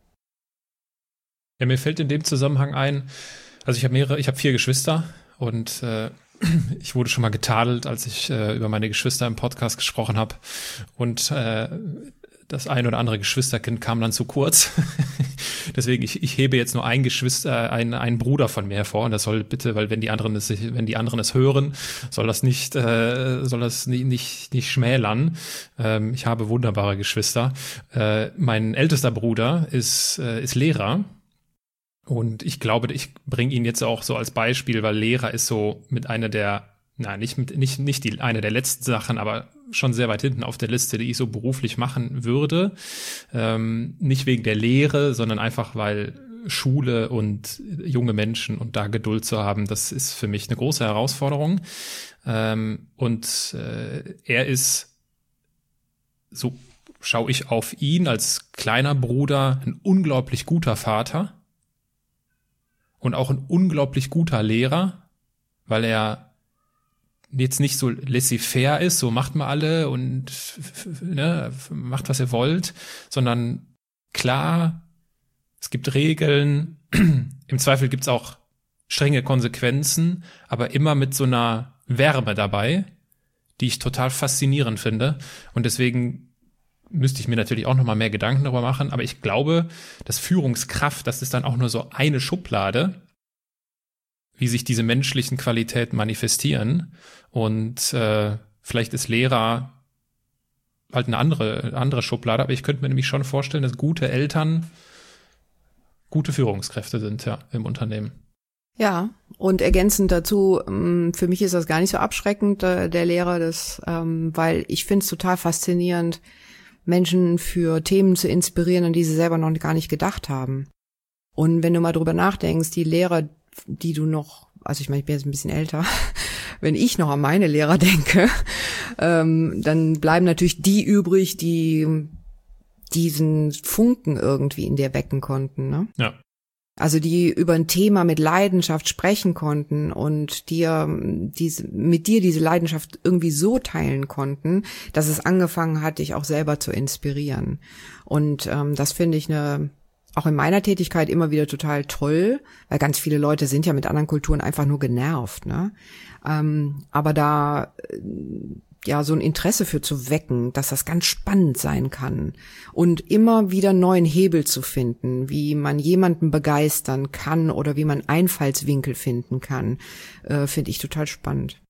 [SPEAKER 3] Ja, mir fällt in dem Zusammenhang ein, also ich habe 4 Geschwister und ich wurde schon mal getadelt, als ich über meine Geschwister im Podcast gesprochen habe und das ein oder andere Geschwisterkind kam dann zu kurz. Deswegen, ich hebe jetzt nur einen Bruder von mir hervor. Und das soll bitte, weil wenn die anderen es hören, soll das nicht schmälern. Ich habe wunderbare Geschwister. Mein ältester Bruder ist Lehrer. Und ich glaube, ich bringe ihn jetzt auch so als Beispiel, weil Lehrer ist so mit einer der, nicht eine der letzten Sachen, aber schon sehr weit hinten auf der Liste, die ich so beruflich machen würde. Nicht wegen der Lehre, sondern einfach, weil Schule und junge Menschen und da Geduld zu haben, das ist für mich eine große Herausforderung. Und er ist, so schaue ich auf ihn als kleiner Bruder, ein unglaublich guter Vater und auch ein unglaublich guter Lehrer, weil er jetzt nicht so laissez-faire ist, so macht mal alle und macht, was ihr wollt, sondern klar, es gibt Regeln, im Zweifel gibt's auch strenge Konsequenzen, aber immer mit so einer Wärme dabei, die ich total faszinierend finde. Und deswegen müsste ich mir natürlich auch nochmal mehr Gedanken darüber machen, aber ich glaube, dass Führungskraft, das ist dann auch nur so eine Schublade, wie sich diese menschlichen Qualitäten manifestieren. Und vielleicht ist Lehrer halt eine andere Schublade, aber ich könnte mir nämlich schon vorstellen, dass gute Eltern gute Führungskräfte sind, ja, im Unternehmen.
[SPEAKER 1] Ja, und ergänzend dazu, für mich ist das gar nicht so abschreckend, der Lehrer, weil ich finde es total faszinierend, Menschen für Themen zu inspirieren, an die sie selber noch gar nicht gedacht haben. Und wenn du mal drüber nachdenkst, die Lehrer, die du noch, also ich meine, ich bin jetzt ein bisschen älter, wenn ich noch an meine Lehrer denke, dann bleiben natürlich die übrig, die diesen Funken irgendwie in dir wecken konnten, ne?
[SPEAKER 3] Ja.
[SPEAKER 1] Also die über ein Thema mit Leidenschaft sprechen konnten und mit dir diese Leidenschaft irgendwie so teilen konnten, dass es angefangen hat, dich auch selber zu inspirieren. Und das finde ich auch in meiner Tätigkeit immer wieder total toll, weil ganz viele Leute sind ja mit anderen Kulturen einfach nur genervt, ne? Aber da ja so ein Interesse für zu wecken, dass das ganz spannend sein kann und immer wieder neuen Hebel zu finden, wie man jemanden begeistern kann oder wie man Einfallswinkel finden kann, finde ich total spannend.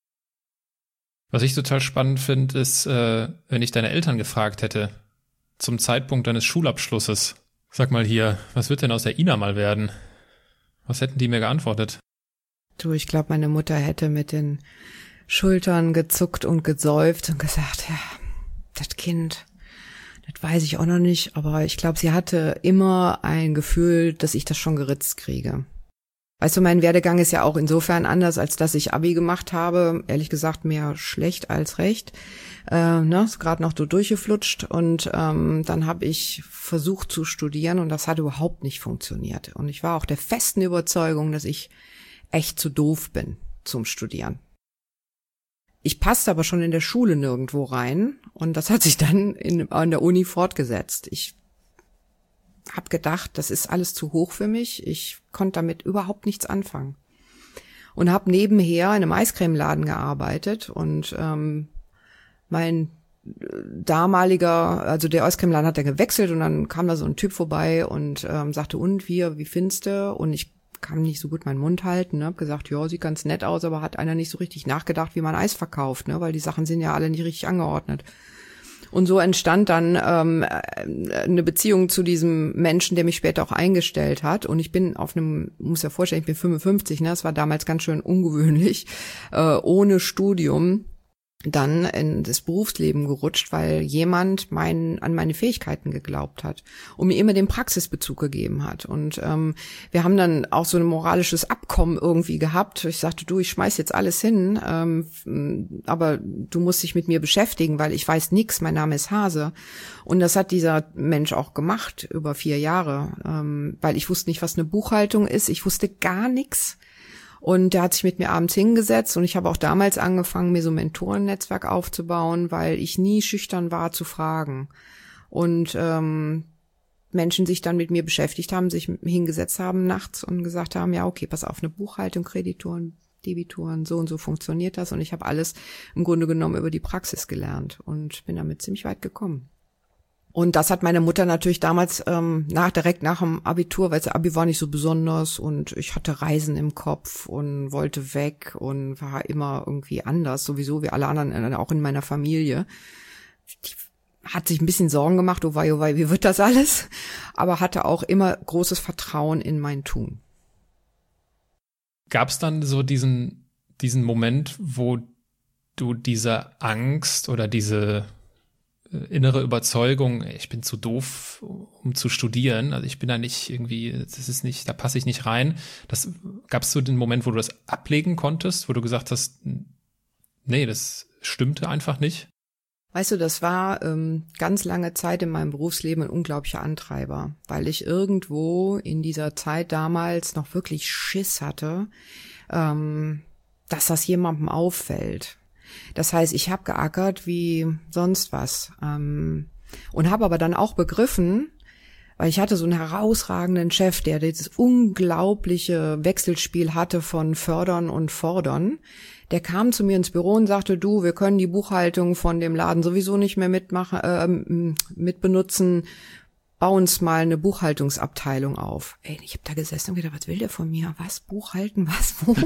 [SPEAKER 3] Was ich total spannend finde, ist, wenn ich deine Eltern gefragt hätte, zum Zeitpunkt deines Schulabschlusses, sag mal hier, was wird denn aus der Ina mal werden? Was hätten die mir geantwortet?
[SPEAKER 1] Du, ich glaube, meine Mutter hätte mit den Schultern gezuckt und gesäuft und gesagt, ja, das Kind, das weiß ich auch noch nicht, aber ich glaube, sie hatte immer ein Gefühl, dass ich das schon geritzt kriege. Weißt du, mein Werdegang ist ja auch insofern anders, als dass ich Abi gemacht habe. Ehrlich gesagt mehr schlecht als recht. Ist gerade noch so durchgeflutscht. Und dann habe ich versucht zu studieren und das hat überhaupt nicht funktioniert. Und ich war auch der festen Überzeugung, dass ich echt zu doof bin zum Studieren. Ich passte aber schon in der Schule nirgendwo rein und das hat sich dann an der Uni fortgesetzt. Ich habe gedacht, das ist alles zu hoch für mich. Ich konnte damit überhaupt nichts anfangen. Und habe nebenher in einem Eiscremeladen gearbeitet und mein damaliger, also der Eiscremeladen hat ja gewechselt und dann kam da so ein Typ vorbei und sagte, und wie findest du? Und ich kann nicht so gut meinen Mund halten, ne? Hab gesagt, ja, sieht ganz nett aus, aber hat einer nicht so richtig nachgedacht, wie man Eis verkauft, ne? Weil die Sachen sind ja alle nicht richtig angeordnet. Und so entstand dann eine Beziehung zu diesem Menschen, der mich später auch eingestellt hat. Und ich bin muss ja vorstellen, ich bin 55, ne? Das war damals ganz schön ungewöhnlich, ohne Studium dann in das Berufsleben gerutscht, weil jemand an meine Fähigkeiten geglaubt hat und mir immer den Praxisbezug gegeben hat. Und wir haben dann auch so ein moralisches Abkommen irgendwie gehabt. Ich sagte, du, ich schmeiß jetzt alles hin, aber du musst dich mit mir beschäftigen, weil ich weiß nix, mein Name ist Hase. Und das hat dieser Mensch auch gemacht über 4 Jahre, weil ich wusste nicht, was eine Buchhaltung ist. Ich wusste gar nichts. Und der hat sich mit mir abends hingesetzt und ich habe auch damals angefangen, mir so ein Mentorennetzwerk aufzubauen, weil ich nie schüchtern war zu fragen. Und Menschen sich dann mit mir beschäftigt haben, sich hingesetzt haben nachts und gesagt haben, ja okay, pass auf, eine Buchhaltung, Kreditoren, Debitoren, so und so funktioniert das. Und ich habe alles im Grunde genommen über die Praxis gelernt und bin damit ziemlich weit gekommen. Und das hat meine Mutter natürlich damals direkt nach dem Abitur, weil das Abi war nicht so besonders und ich hatte Reisen im Kopf und wollte weg und war immer irgendwie anders, sowieso wie alle anderen, auch in meiner Familie. Die hat sich ein bisschen Sorgen gemacht, oh wei, wie wird das alles? Aber hatte auch immer großes Vertrauen in mein Tun.
[SPEAKER 3] Gab es dann so diesen Moment, wo du diese Angst oder diese innere Überzeugung, ich bin zu doof, um zu studieren, also ich bin da nicht irgendwie, da passe ich nicht rein. Gab es so den Moment, wo du das ablegen konntest, wo du gesagt hast, nee, das stimmte einfach nicht?
[SPEAKER 1] Weißt du, das war ganz lange Zeit in meinem Berufsleben ein unglaublicher Antreiber, weil ich irgendwo in dieser Zeit damals noch wirklich Schiss hatte, dass das jemandem auffällt. Das heißt, ich habe geackert wie sonst was und habe aber dann auch begriffen, weil ich hatte so einen herausragenden Chef, der dieses unglaubliche Wechselspiel hatte von Fördern und Fordern. Der kam zu mir ins Büro und sagte, du, wir können die Buchhaltung von dem Laden sowieso nicht mehr mitbenutzen. Bau uns mal eine Buchhaltungsabteilung auf. Ey, ich habe da gesessen und gedacht, was will der von mir? Was? Buchhalten? Was? Wo?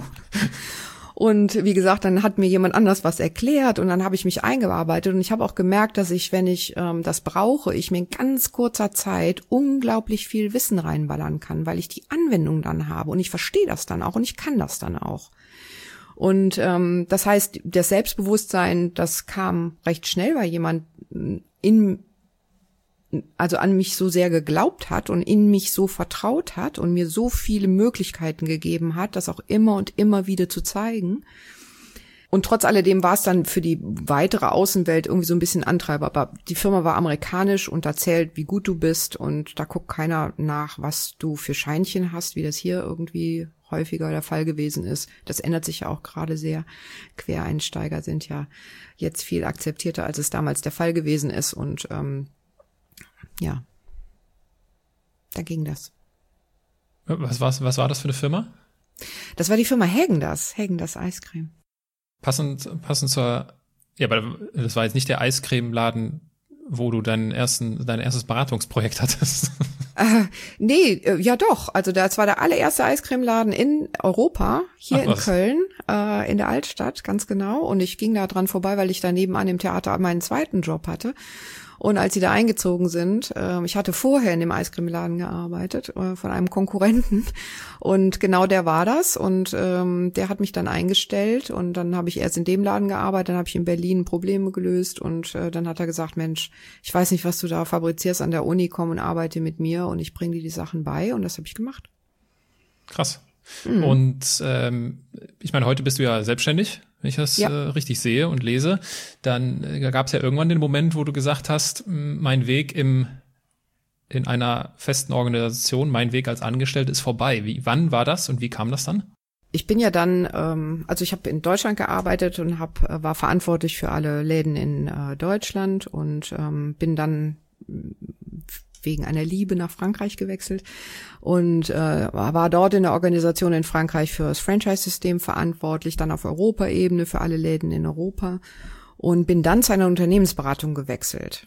[SPEAKER 1] Und wie gesagt, dann hat mir jemand anders was erklärt und dann habe ich mich eingearbeitet und ich habe auch gemerkt, dass ich, wenn ich das brauche, ich mir in ganz kurzer Zeit unglaublich viel Wissen reinballern kann, weil ich die Anwendung dann habe und ich verstehe das dann auch und ich kann das dann auch. Und das heißt, das Selbstbewusstsein, das kam recht schnell, weil jemand an mich so sehr geglaubt hat und in mich so vertraut hat und mir so viele Möglichkeiten gegeben hat, das auch immer und immer wieder zu zeigen. Und trotz alledem war es dann für die weitere Außenwelt irgendwie so ein bisschen Antreiber. Aber die Firma war amerikanisch und da zählt, wie gut du bist und da guckt keiner nach, was du für Scheinchen hast, wie das hier irgendwie häufiger der Fall gewesen ist. Das ändert sich ja auch gerade sehr. Quereinsteiger sind ja jetzt viel akzeptierter, als es damals der Fall gewesen ist und ja, da ging das.
[SPEAKER 3] Was war das für eine Firma?
[SPEAKER 1] Das war die Firma Häagen-Dazs Eiscreme.
[SPEAKER 3] Passend zur, ja, aber das war jetzt nicht der Eiscremeladen, wo du dein erstes Beratungsprojekt hattest.
[SPEAKER 1] Nee, ja doch. Also das war der allererste Eiscremeladen in Europa, hier in Köln, in der Altstadt, ganz genau. Und ich ging da dran vorbei, weil ich da nebenan im Theater meinen zweiten Job hatte. Und als sie da eingezogen sind, ich hatte vorher in dem Eiscremeladen gearbeitet, von einem Konkurrenten. Und genau der war das. Und der hat mich dann eingestellt. Und dann habe ich erst in dem Laden gearbeitet, dann habe ich in Berlin Probleme gelöst. Und dann hat er gesagt, Mensch, ich weiß nicht, was du da fabrizierst an der Uni, komm und arbeite mit mir. Und ich bringe dir die Sachen bei. Und das habe ich gemacht.
[SPEAKER 3] Krass. Und ich meine, heute bist du ja selbstständig, wenn ich das richtig sehe und lese. Dann gab es ja irgendwann den Moment, wo du gesagt hast, mein Weg in einer festen Organisation, mein Weg als Angestellte ist vorbei. Wann war das und wie kam das dann?
[SPEAKER 1] Ich bin ja dann, also ich habe in Deutschland gearbeitet und war verantwortlich für alle Läden in Deutschland und bin dann wegen einer Liebe nach Frankreich gewechselt und war dort in der Organisation in Frankreich für das Franchise-System verantwortlich, dann auf Europaebene für alle Läden in Europa und bin dann zu einer Unternehmensberatung gewechselt.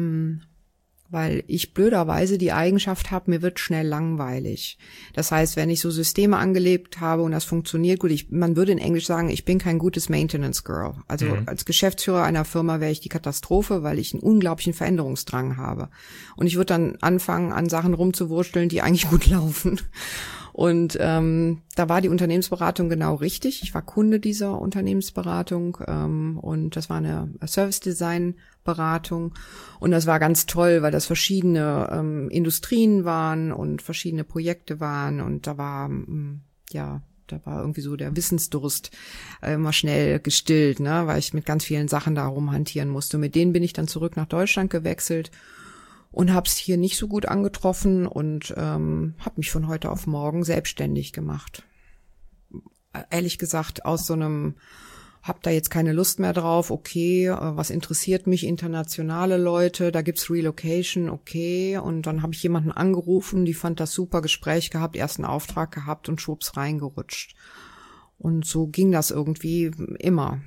[SPEAKER 1] Weil ich blöderweise die Eigenschaft habe, mir wird schnell langweilig. Das heißt, wenn ich so Systeme angelegt habe und das funktioniert gut, man würde in Englisch sagen, ich bin kein gutes Maintenance Girl. Also als Geschäftsführer einer Firma wäre ich die Katastrophe, weil ich einen unglaublichen Veränderungsdrang habe. Und ich würde dann anfangen, an Sachen rumzuwursteln, die eigentlich gut laufen. Und da war die Unternehmensberatung genau richtig. Ich war Kunde dieser Unternehmensberatung und das war eine Service-Design-Beratung. Und das war ganz toll, weil das verschiedene Industrien waren und verschiedene Projekte waren. Und da war irgendwie so der Wissensdurst immer schnell gestillt, ne, weil ich mit ganz vielen Sachen da rumhantieren musste. Und mit denen bin ich dann zurück nach Deutschland gewechselt. Und hab's hier nicht so gut angetroffen und habe mich von heute auf morgen selbstständig gemacht. Ehrlich gesagt, aus so einem, hab da jetzt keine Lust mehr drauf, okay, was interessiert mich, internationale Leute, da gibt's Relocation, okay. Und dann habe ich jemanden angerufen, die fand das super, Gespräch gehabt, ersten Auftrag gehabt und schwupps reingerutscht. Und so ging das irgendwie immer.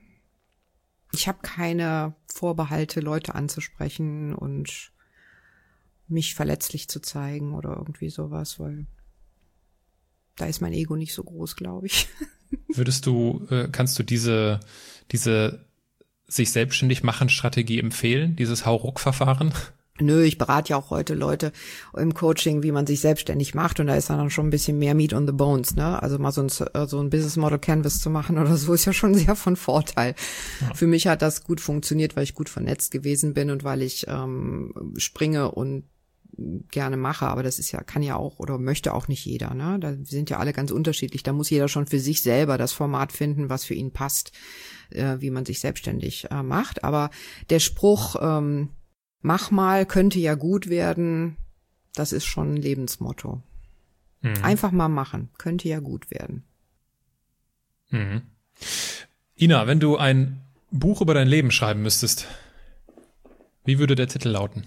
[SPEAKER 1] Ich habe keine Vorbehalte, Leute anzusprechen und mich verletzlich zu zeigen oder irgendwie sowas, weil da ist mein Ego nicht so groß, glaube ich.
[SPEAKER 3] Kannst du diese sich selbstständig machen Strategie empfehlen, dieses Hauruck-Verfahren?
[SPEAKER 1] Nö, ich berate ja auch heute Leute im Coaching, wie man sich selbstständig macht und da ist dann schon ein bisschen mehr Meat on the Bones, ne? Also mal so ein Business Model Canvas zu machen oder so ist ja schon sehr von Vorteil. Ja. Für mich hat das gut funktioniert, weil ich gut vernetzt gewesen bin und weil ich springe und gerne mache, aber das ist ja, kann ja auch oder möchte auch nicht jeder, ne? Da sind ja alle ganz unterschiedlich. Da muss jeder schon für sich selber das Format finden, was für ihn passt, wie man sich selbstständig macht. Aber der Spruch, mach mal, könnte ja gut werden, das ist schon ein Lebensmotto. Einfach mal machen, könnte ja gut werden.
[SPEAKER 3] Ina, wenn du ein Buch über dein Leben schreiben müsstest, wie würde der Titel lauten?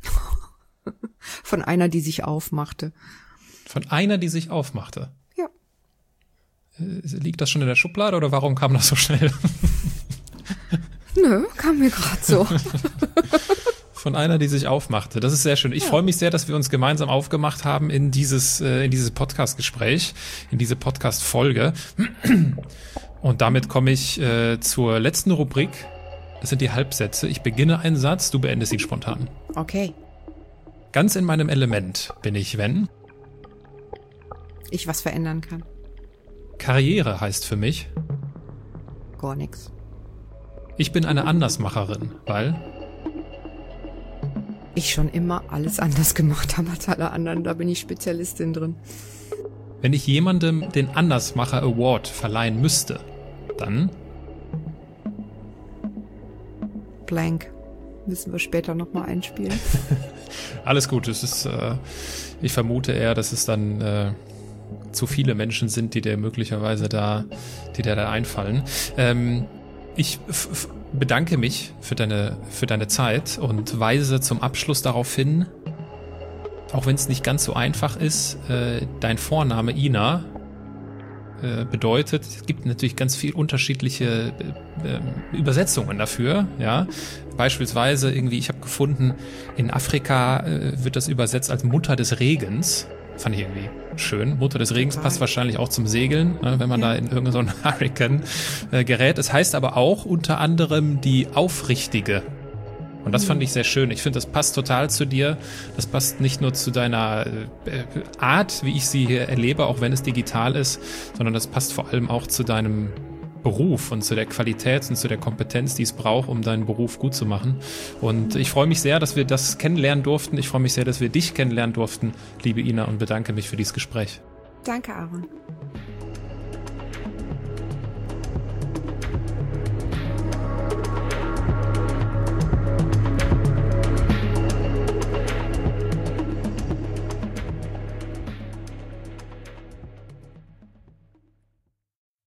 [SPEAKER 1] Von einer, die sich aufmachte.
[SPEAKER 3] Von einer, die sich aufmachte?
[SPEAKER 1] Ja.
[SPEAKER 3] Liegt das schon in der Schublade oder warum kam das so schnell?
[SPEAKER 1] Nö, kam mir gerade so.
[SPEAKER 3] Von einer, die sich aufmachte. Das ist sehr schön. Ich freue mich sehr, dass wir uns gemeinsam aufgemacht haben in dieses Podcast-Gespräch, in diese Podcast-Folge. Und damit komme ich zur letzten Rubrik. Das sind die Halbsätze. Ich beginne einen Satz, du beendest ihn spontan.
[SPEAKER 1] Okay.
[SPEAKER 3] Ganz in meinem Element bin ich, wenn
[SPEAKER 1] ich was verändern kann.
[SPEAKER 3] Karriere heißt für mich
[SPEAKER 1] gar nichts.
[SPEAKER 3] Ich bin eine Andersmacherin, weil
[SPEAKER 1] ich schon immer alles anders gemacht habe als alle anderen. Da bin ich Spezialistin drin.
[SPEAKER 3] Wenn ich jemandem den Andersmacher Award verleihen müsste, dann
[SPEAKER 1] blank. Müssen wir später nochmal einspielen.
[SPEAKER 3] Alles gut. Es ist, ich vermute eher, dass es dann zu viele Menschen sind, die dir möglicherweise da einfallen. Ich bedanke mich für deine Zeit und weise zum Abschluss darauf hin, auch wenn es nicht ganz so einfach ist, dein Vorname Ina bedeutet, es gibt natürlich ganz viel unterschiedliche Übersetzungen dafür, ja. Beispielsweise irgendwie, ich habe gefunden, in Afrika wird das übersetzt als Mutter des Regens. Fand ich irgendwie schön. Mutter des Regens passt wahrscheinlich auch zum Segeln, ne, wenn man da in irgendeinen so einen Hurricane gerät. Es heißt aber auch unter anderem die Aufrichtige. Und das fand ich sehr schön. Ich finde, das passt total zu dir. Das passt nicht nur zu deiner Art, wie ich sie hier erlebe, auch wenn es digital ist, sondern das passt vor allem auch zu deinem Beruf und zu der Qualität und zu der Kompetenz, die es braucht, um deinen Beruf gut zu machen. Und ich freue mich sehr, dass wir das kennenlernen durften. Ich freue mich sehr, dass wir dich kennenlernen durften, liebe Ina, und bedanke mich für dieses Gespräch.
[SPEAKER 1] Danke, Aaron.